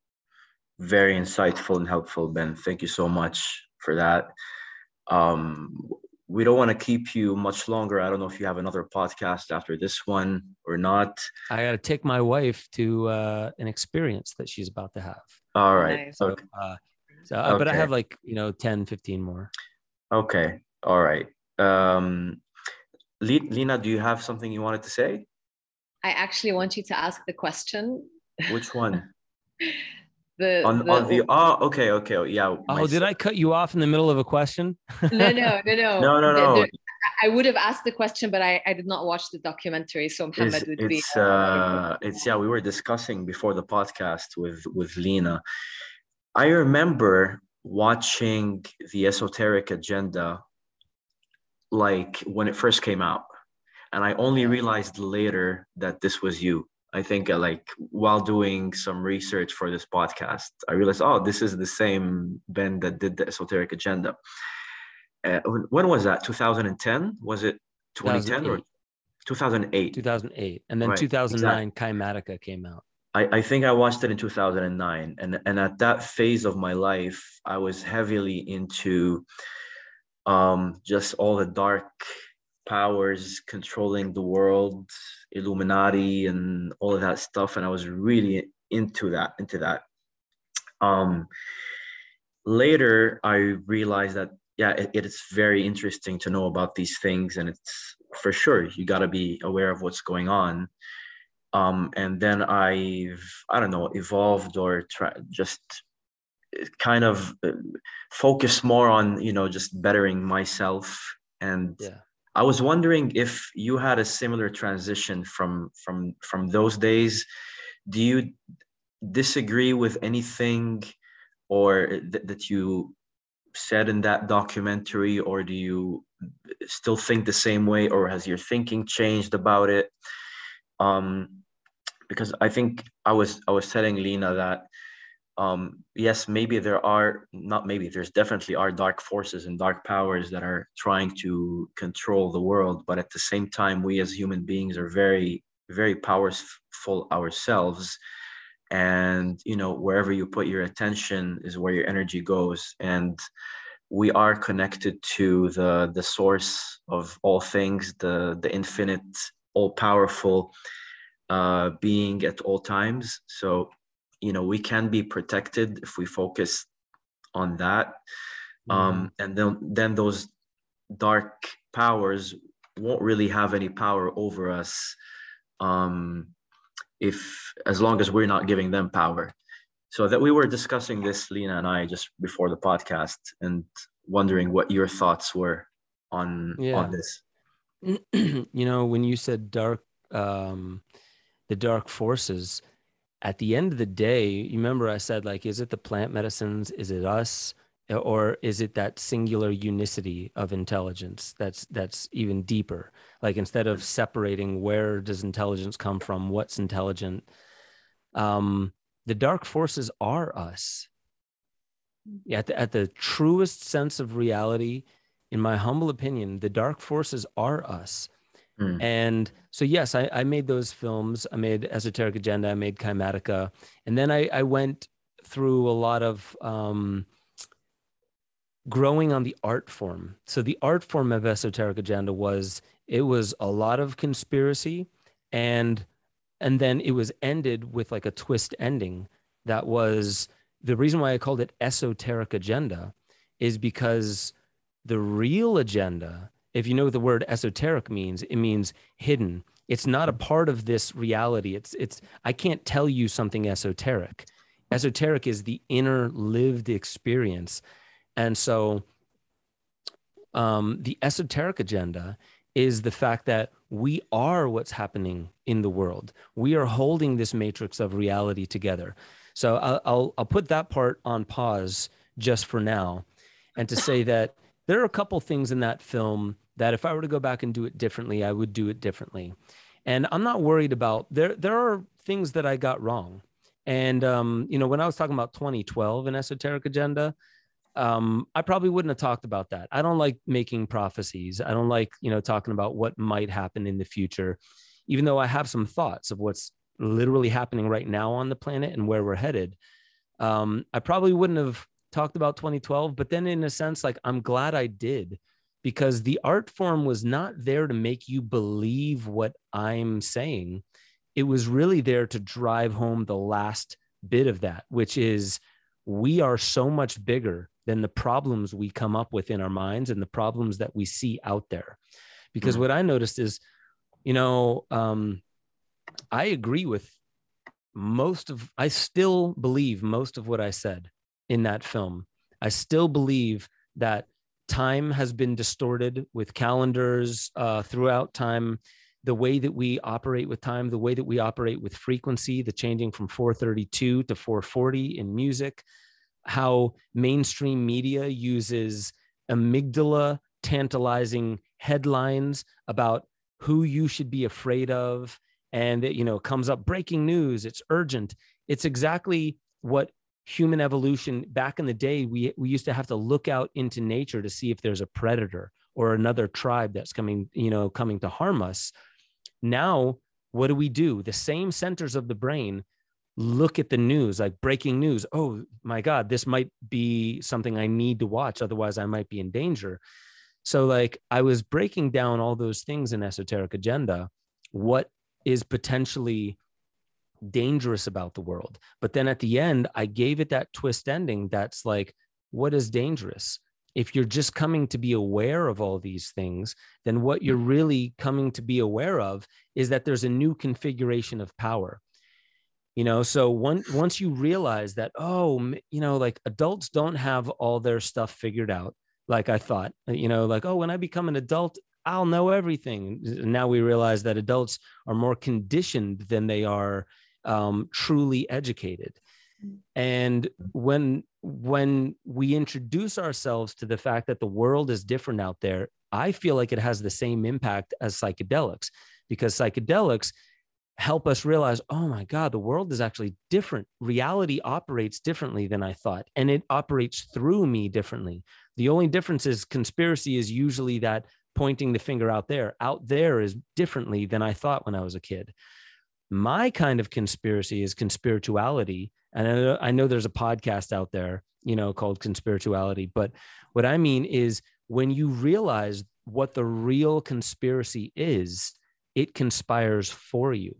D: Very insightful and helpful, Ben. Thank you so much for that. Um, we don't want to keep you much longer. I don't know if you have another podcast after this one or not.
B: I got to take my wife to uh, an experience that she's about to have.
D: All right.
C: Nice.
B: So,
D: Okay.
B: uh, so uh,
D: okay.
B: But I have like, you know, ten, fifteen more.
D: Okay. All right. Um, Lena, do you have something you wanted to say?
C: I actually want you to ask the question.
D: Which one?
C: the,
D: on,
C: the,
D: on the, oh, okay. Okay. Yeah.
B: Oh, did I cut you off in the middle of a question?
C: no, no, no, no.
D: no, no, no.
C: The, the, I would have asked the question, but I, I did not watch the documentary. So Mohammed
D: it's,
C: would
D: it's,
C: be.
D: Uh, it's, yeah, we were discussing before the podcast with, with Lena. I remember watching The Esoteric Agenda like when it first came out, and I only realized later that this was you. I think uh, like while doing some research for this podcast, I realized, oh, this is the same Ben that did The Esoteric Agenda. Uh, when was that? two thousand ten? Was it twenty ten or two thousand eight?
B: two thousand eight. And then
D: right.
B: two thousand nine, exactly. Kymatica came out.
D: I, I think I watched it in two thousand nine. And, and at that phase of my life, I was heavily into um, just all the dark powers controlling the world, Illuminati and all of that stuff. And I was really into that, into that. Um, later, I realized that, yeah, it, it's very interesting to know about these things. And it's for sure, you got to be aware of what's going on. Um, and then I've, I don't know, evolved or try, just kind of focus more on, you know, just bettering myself. And yeah. I was wondering if you had a similar transition from, from, from those days. Do you disagree with anything or th- that you said in that documentary, or do you still think the same way, or has your thinking changed about it? Um, because I think I was I was telling Lena that um, yes, maybe there are not maybe there's definitely are dark forces and dark powers that are trying to control the world, but at the same time, we as human beings are very very powerful ourselves, and you know wherever you put your attention is where your energy goes, and we are connected to the the source of all things, the the infinite, all powerful uh, being at all times. So, you know, we can be protected if we focus on that. Mm-hmm. Um, and then, then those dark powers won't really have any power over us um, if, as long as we're not giving them power. So that we were discussing this, Lena and I, just before the podcast, and wondering what your thoughts were on, yeah. on this.
B: You know, when you said dark, um, the dark forces, at the end of the day, you remember I said, like, is it the plant medicines? Is it us? or is it that singular unicity of intelligence that's that's even deeper? Like, instead of separating where does intelligence come from, what's intelligent, um, the dark forces are us. At the, at the truest sense of reality, in my humble opinion, the dark forces are us. Mm. And so, yes, I, I made those films. I made Esoteric Agenda. I made Kymatica. And then I, I went through a lot of um, growing on the art form. So the art form of Esoteric Agenda was, it was a lot of conspiracy, and and then it was ended with like a twist ending. That was the reason why I called it Esoteric Agenda, is because the real agenda, if you know what the word esoteric means, it means hidden. It's not a part of this reality. It's, it's, I can't tell you something esoteric. Esoteric is the inner lived experience. And so um, the esoteric agenda is the fact that we are what's happening in the world. We are holding this matrix of reality together. So I'll, I'll, I'll put that part on pause just for now, and to say that there are a couple things in that film that if I were to go back and do it differently, I would do it differently. And I'm not worried about, there, there are things that I got wrong. And, um, you know, when I was talking about twenty twelve and Esoteric Agenda, um, I probably wouldn't have talked about that. I don't like making prophecies. I don't like, you know, talking about what might happen in the future, even though I have some thoughts of what's literally happening right now on the planet and where we're headed. Um, I probably wouldn't have talked about twenty twelve, but then in a sense, like, I'm glad I did, because the art form was not there to make you believe what I'm saying. It was really there to drive home the last bit of that, which is we are so much bigger than the problems we come up with in our minds and the problems that we see out there. Because mm-hmm. what I noticed is, you know, um, I agree with most of, I still believe most of what I said in that film. I still believe that time has been distorted with calendars uh, throughout time. The way that we operate with time, the way that we operate with frequency, the changing from four thirty-two to four forty in music, how mainstream media uses amygdala tantalizing headlines about who you should be afraid of. And it, you know, comes up breaking news. It's urgent. It's exactly what human evolution back in the day, we, we used to have to look out into nature to see if there's a predator or another tribe that's coming, you know, coming to harm us. Now, what do we do? The same centers of the brain look at the news, like breaking news. Oh my God, this might be something I need to watch. Otherwise I might be in danger. So like I was breaking down all those things in Esoteric Agenda, what is potentially dangerous about the world. But then at the end, I gave it that twist ending. That's like, what is dangerous? If you're just coming to be aware of all these things, then what you're really coming to be aware of is that there's a new configuration of power. You know, so one, once you realize that, oh, you know, like adults don't have all their stuff figured out. Like I thought, you know, like, oh, when I become an adult, I'll know everything. Now we realize that adults are more conditioned than they are um, truly educated. And when, when we introduce ourselves to the fact that the world is different out there, I feel like it has the same impact as psychedelics, because psychedelics help us realize, oh my God, the world is actually different. Reality operates differently than I thought, and it operates through me differently. The only difference is conspiracy is usually that pointing the finger out there. Out there is differently than I thought when I was a kid. My kind of conspiracy is conspirituality. And I know, I know there's a podcast out there, you know, called Conspirituality. But what I mean is when you realize what the real conspiracy is, it conspires for you.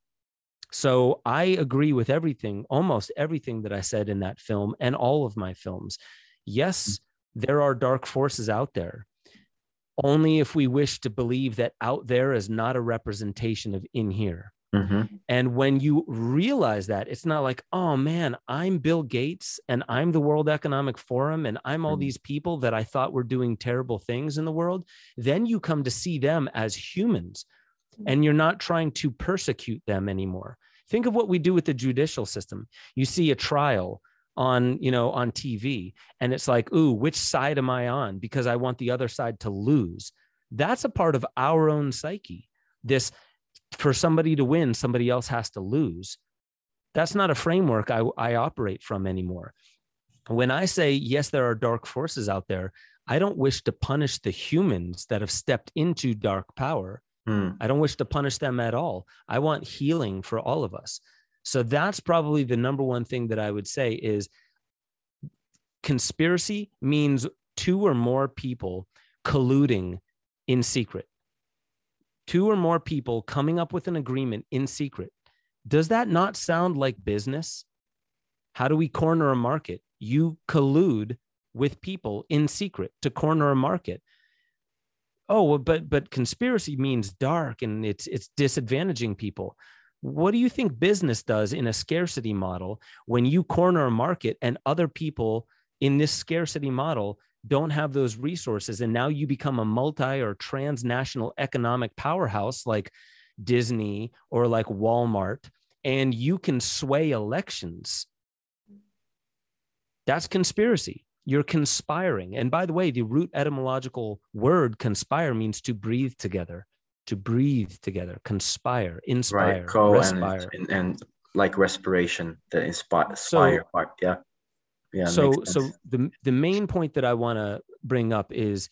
B: So I agree with everything, almost everything that I said in that film and all of my films. Yes, there are dark forces out there. Only if we wish to believe that out there is not a representation of in here. Mm-hmm. And when you realize that, it's not like, oh man, I'm Bill Gates and I'm the World Economic Forum and I'm all these people that I thought were doing terrible things in the world. Then you come to see them as humans and you're not trying to persecute them anymore. Think of what we do with the judicial system. You see a trial on, you know, on T V. And it's like, ooh, which side am I on? Because I want the other side to lose. That's a part of our own psyche. This, for somebody to win, somebody else has to lose. That's not a framework I, I operate from anymore. When I say, yes, there are dark forces out there, I don't wish to punish the humans that have stepped into dark power.
D: Mm.
B: I don't wish to punish them at all. I want healing for all of us. So that's probably the number one thing that I would say is conspiracy means two or more people colluding in secret. Two or more people coming up with an agreement in secret. Does that not sound like business? How do we corner a market? You collude with people in secret to corner a market. Oh, well, but but conspiracy means dark and it's it's disadvantaging people. What do you think business does in a scarcity model when you corner a market and other people in this scarcity model don't have those resources, and now you become a multi or transnational economic powerhouse like Disney or like Walmart, and you can sway elections? That's conspiracy. You're conspiring. And by the way, the root etymological word conspire means to breathe together. To breathe together, conspire, inspire,
D: right. Co
B: respire.
D: And, and, and like respiration, the inspire,
B: So-
D: inspire part. Yeah. Yeah.
B: so
D: makes
B: so
D: sense.
B: the, the main point that I want to bring up is,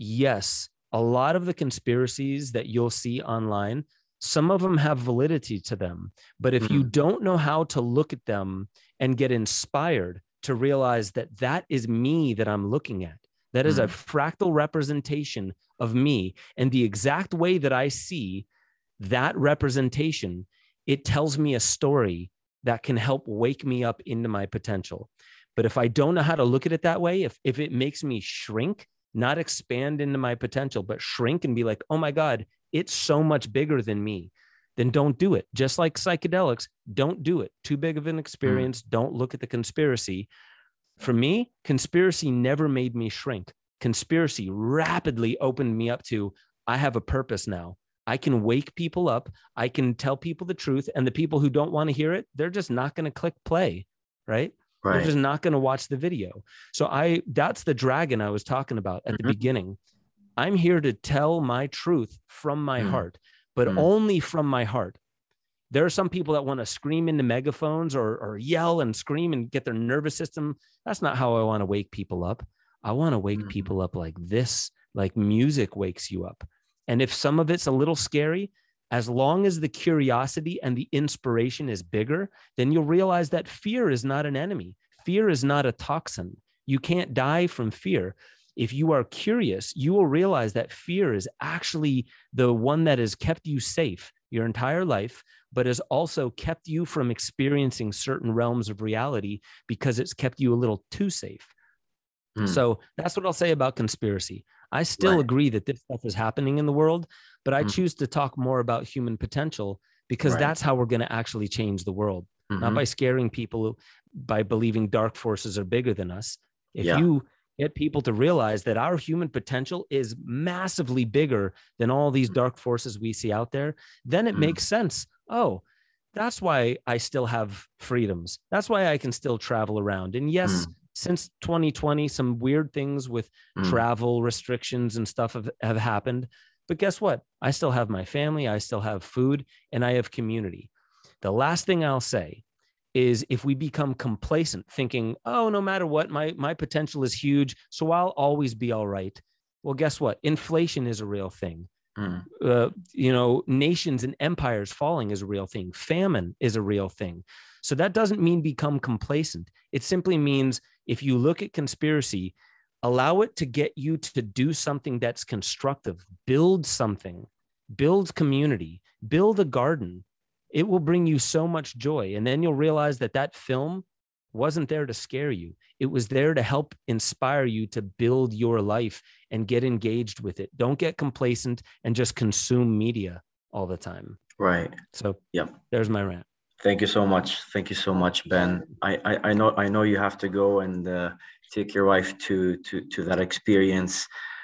B: yes, a lot of the conspiracies that you'll see online, some of them have validity to them. But if you
D: Mhm.
B: don't know how to look at them and get inspired to realize that that is me that I'm looking at, that is a
D: Mm.
B: fractal representation of me, and the exact way that I see that representation, it tells me a story that can help wake me up into my potential. But if I don't know how to look at it that way, if, if it makes me shrink, not expand into my potential, but shrink and be like, oh my God, it's so much bigger than me, then don't do it. Just like psychedelics, don't do it. Too big of an experience. Mm. Don't look at the conspiracy. For me, conspiracy never made me shrink. Conspiracy rapidly opened me up to, I have a purpose now. I can wake people up. I can tell people the truth. And the people who don't want to hear it, they're just not going to click play, right?
D: Right.
B: They're just not going to watch the video. So I, that's the dragon I was talking about at mm-hmm. the beginning. I'm here to tell my truth from my mm. heart, but mm. only from my heart. There are some people that want to scream into megaphones or, or yell and scream and get their nervous system. That's not how I want to wake people up. I want to wake mm. people up like this, like music wakes you up. And if some of it's a little scary, as long as the curiosity and the inspiration is bigger, then you'll realize that fear is not an enemy. Fear is not a toxin. You can't die from fear. If you are curious, you will realize that fear is actually the one that has kept you safe your entire life, but has also kept you from experiencing certain realms of reality because it's kept you a little too safe. Mm. So that's what I'll say about conspiracy. I still right. agree that this stuff is happening in the world, but I mm. choose to talk more about human potential because right. that's how we're going to actually change the world, mm-hmm. not by scaring people by believing dark forces are bigger than us. If yeah. you get people to realize that our human potential is massively bigger than all these dark forces we see out there, then it mm. makes sense. Oh, that's why I still have freedoms. That's why I can still travel around. And yes, mm. since twenty twenty, some weird things with mm. travel restrictions and stuff have, have happened. But guess what? I still have my family, I still have food, and I have community. The last thing I'll say is if we become complacent, thinking, oh, no matter what, my, my potential is huge, so I'll always be all right. Well, guess what? Inflation is a real thing. Mm. Uh, you know, nations and empires falling is a real thing. Famine is a real thing. So that doesn't mean become complacent. It simply means if you look at conspiracy, allow it to get you to do something that's constructive, build something, build community, build a garden. It will bring you so much joy. And then you'll realize that that film wasn't there to scare you. It was there to help inspire you to build your life and get engaged with it. Don't get complacent and just consume media all the time.
D: Right.
B: So
D: yeah,
B: there's my rant.
D: Thank you so much. Thank you so much, Ben. I, I, I know I know you have to go and uh, take your wife to to to that experience.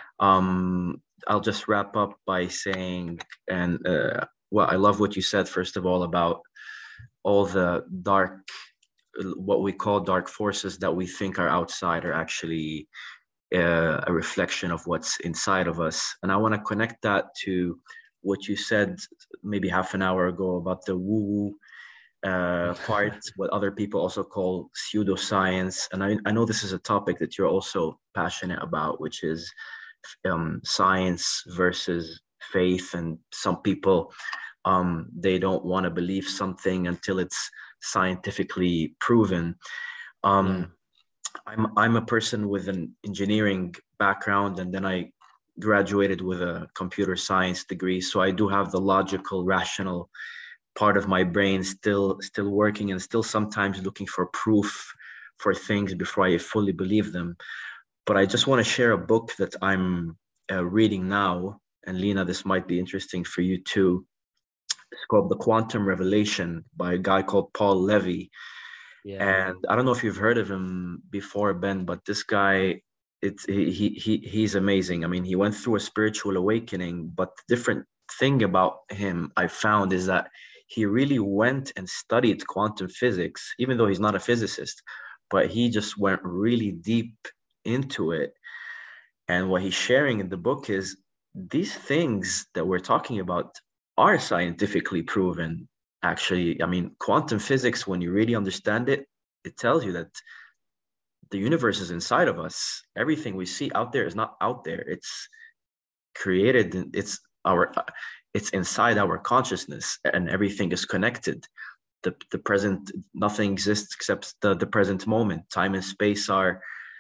D: Um, I'll just wrap up by saying, and uh, well, I love what you said, first of all, about all the dark what we call dark forces that we think are outside are actually uh, a reflection of what's inside of us. And I want to connect that to what you said maybe half an hour ago about the woo-woo uh, part, what other people also call pseudoscience. And I, I know this is a topic that you're also passionate about, which is um, science versus faith. And some people, um, they don't want to believe something until it's scientifically proven. Um,
B: Yeah.
D: I'm I'm a person with an engineering background, and then I graduated with a computer science degree. So I do have the logical, rational part of my brain still still working, and still sometimes looking for proof for things before I fully believe them. But I just want to share a book that I'm uh, reading now, and Lena, this might be interesting for you too. It's called The Quantum Revelation by a guy called Paul Levy.
B: Yeah.
D: And I don't know if you've heard of him before, Ben, but this guy, it's he he he he's amazing. I mean, he went through a spiritual awakening, but the different thing about him I found is that he really went and studied quantum physics, even though he's not a physicist, but he just went really deep into it. And what he's sharing in the book is these things that we're talking about are scientifically proven. Actually, I mean, quantum physics, when you really understand it, it tells you that the universe is inside of us. Everything we see out there is not out there. It's created. It's our, it's inside our consciousness, and everything is connected. The, the present, nothing exists except the, the present moment. Time and space are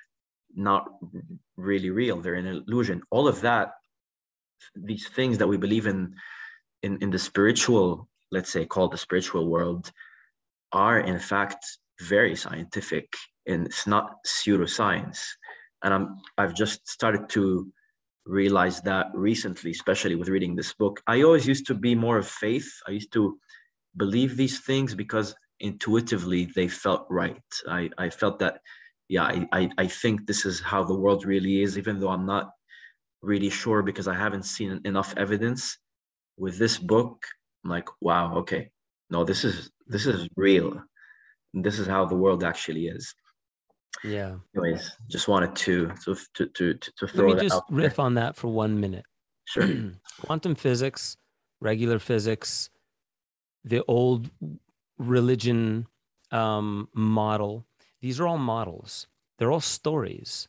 D: not really real. They're an illusion. All of that, these things that we believe in, in, in the spiritual, let's say, called the spiritual world, are in fact very scientific, and it's not pseudoscience. And I'm, I've just started to realize that recently, especially with reading this book. I always used to be more of faith. I used to believe these things because intuitively they felt right. I, I felt that, yeah, I, I, I think this is how the world really is, even though I'm not really sure because I haven't seen enough evidence. With this book, I'm like, wow, okay, no, this is this is real. This is how the world actually is.
B: Yeah.
D: Anyways, just wanted to to to to, to throw
B: Let me
D: that
B: just
D: out
B: riff
D: there.
B: on that for one minute.
D: Sure.
B: Quantum physics, regular physics, the old religion um, model, these are all models. They're all stories.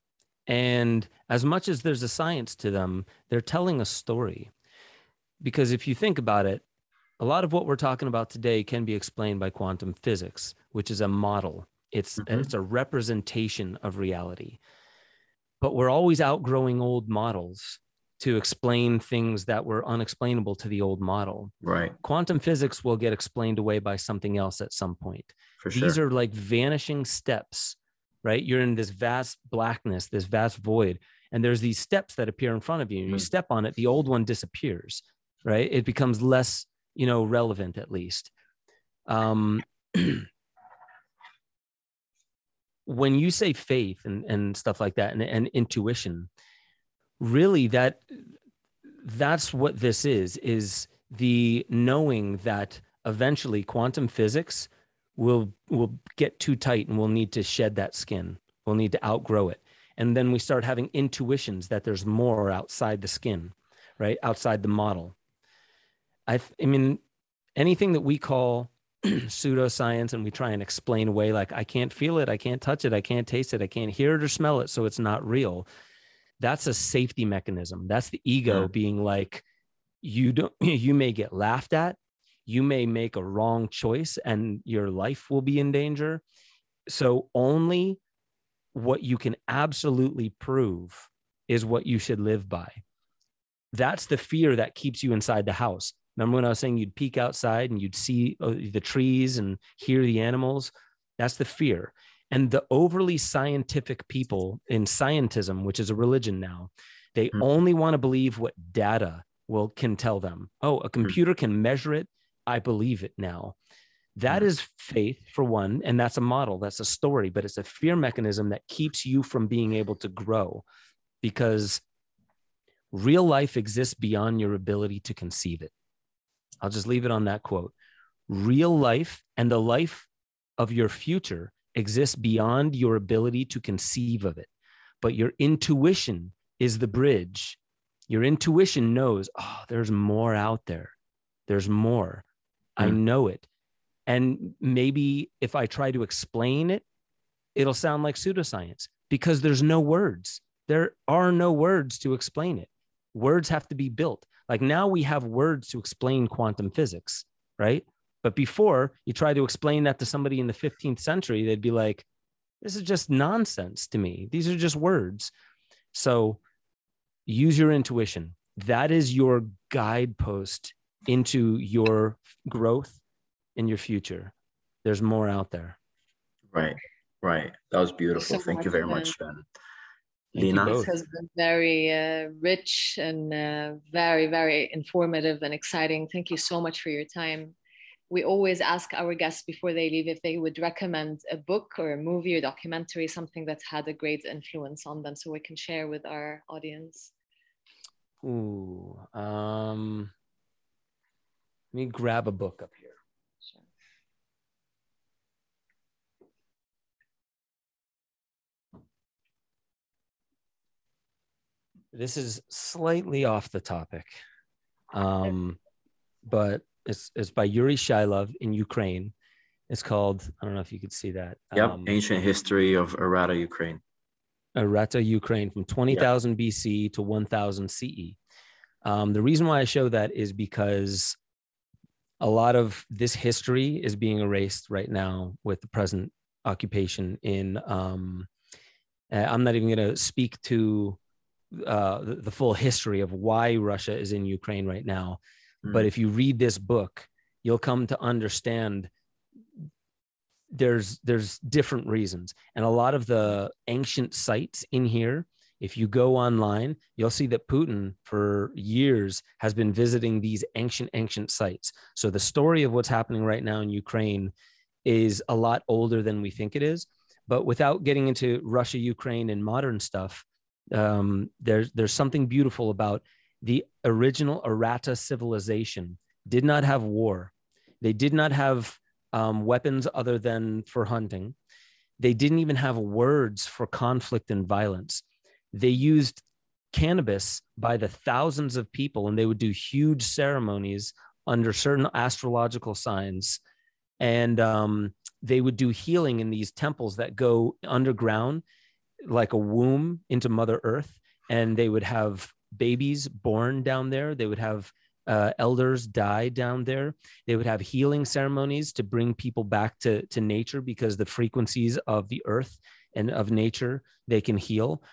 B: And as much as there's a science to them, they're telling a story. Because if you think about it, a lot of what we're talking about today can be explained by quantum physics, which is a model. It's, mm-hmm. it's a representation of reality. But we're always outgrowing old models to explain things that were unexplainable to the old model.
D: Right.
B: Quantum physics will get explained away by something else at some point.
D: For
B: These
D: sure.
B: are like vanishing steps, right? You're in this vast blackness, this vast void, and there's these steps that appear in front of you. And you
D: Mm-hmm.
B: step on it, the old one disappears, right? It becomes less, you know, relevant at least. Um, when you say faith and, and stuff like that, and, and intuition, really that that's what this is, is the knowing that eventually quantum physics will, will get too tight and we'll need to shed that skin. We'll need to outgrow it. And then we start having intuitions that there's more outside the skin, right? Outside the model. I, I mean, anything that we call pseudoscience and we try and explain away, like I can't feel it, I can't touch it, I can't taste it, I can't hear it or smell it, so it's not real. That's a safety mechanism. That's the ego
D: Mm.
B: being like, you don't, you may get laughed at, you may make a wrong choice and your life will be in danger. So only what you can absolutely prove is what you should live by. That's the fear that keeps you inside the house. Remember when I was saying you'd peek outside and you'd see the trees and hear the animals? That's the fear. And the overly scientific people in scientism, which is a religion now, they mm. only want to believe what data will can tell them. Oh, a computer mm. can measure it. I believe it now. That mm. is faith for one. And that's a model. That's a story, but it's a fear mechanism that keeps you from being able to grow, because real life exists beyond your ability to conceive it. I'll just leave it on that quote. Real life and the life of your future exists beyond your ability to conceive of it. But your intuition is the bridge. Your intuition knows, oh, there's more out there. There's more. Mm. I know it. And maybe if I try to explain it, it'll sound like pseudoscience because there's no words. There are no words to explain it. Words have to be built. Like now we have words to explain quantum physics, right? But before you try to explain that to somebody in the fifteenth century, they'd be like, this is just nonsense to me. These are just words. So use your intuition. That is your guidepost into your growth in your future. There's more out there.
D: Right, right. That was beautiful.
C: So
D: Thank you very much, Ben.
B: Thank
D: Lina?
C: This has been very uh, rich and uh, very, very informative and exciting. Thank you so much for your time. We always ask our guests before they leave if they would recommend a book or a movie or documentary, something that's had a great influence on them so we can share with our audience.
B: Ooh, um, let me grab a book up here.
C: Sure.
B: This is slightly off the topic, um, but it's it's by Yuri Shilov in Ukraine. It's called, I don't know if you could see that.
D: Yep,
B: Um,
D: Ancient History of Arata, Ukraine.
B: Arata, Ukraine, from twenty thousand yep. B C to one thousand C E. Um, the reason why I show that is because a lot of this history is being erased right now with the present occupation in, um, I'm not even going to speak to uh, the, the full history of why Russia is in Ukraine right now. Mm. But if you read this book, you'll come to understand there's there's different reasons. And a lot of the ancient sites in here, if you go online, you'll see that Putin for years has been visiting these ancient, ancient sites. So the story of what's happening right now in Ukraine is a lot older than we think it is. But without getting into Russia, Ukraine, and modern stuff, um, there's, there's something beautiful about the original Arata civilization. Did not have war. They did not have um, weapons other than for hunting. They didn't even have words for conflict and violence. They used cannabis by the thousands of people, and they would do huge ceremonies under certain astrological signs. And um, they would do healing in these temples that go underground, like a womb into Mother Earth. And they would have babies born down there. They would have uh, elders die down there. They would have healing ceremonies to bring people back to, to nature, because the frequencies of the earth and of nature, they can heal.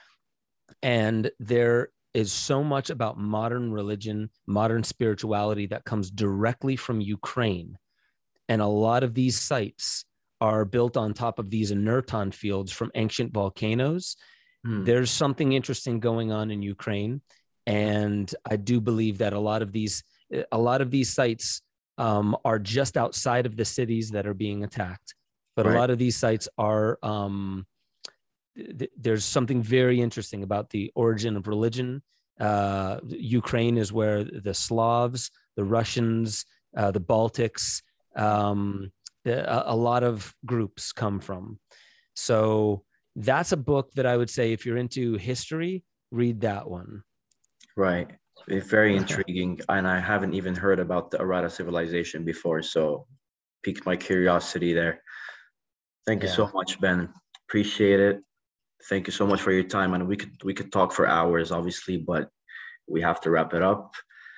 B: And there is so much about modern religion, modern spirituality that comes directly from Ukraine. And a lot of these sites are built on top of these inerton fields from ancient volcanoes. Hmm. There's something interesting going on in Ukraine. And I do believe that a lot of these, a lot of these sites um, are just outside of the cities that are being attacked. But right. a lot of these sites are, um, th- there's something very interesting about the origin of religion. Uh, Ukraine is where the Slavs, the Russians, uh, the Baltics, um, a, a lot of groups come from. So that's a book that I would say, if you're into history, read that one.
D: Right. It's very intriguing. And I haven't even heard about the Arata civilization before. So piqued my curiosity there. Thank you yeah. so much, Ben. Appreciate it. Thank you so much for your time. And we could we could talk for hours, obviously, but we have to wrap it up.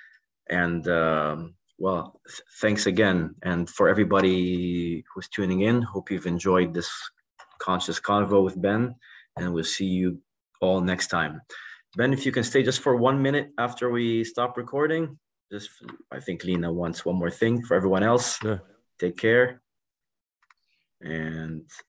D: And um, well, th- thanks again. And for everybody who's tuning in, hope you've enjoyed this conscious convo with Ben. And we'll see you all next time. Ben, if you can stay just for one minute after we stop recording. Just, I think Lina wants one more thing for everyone else.
B: Sure.
D: Take care. And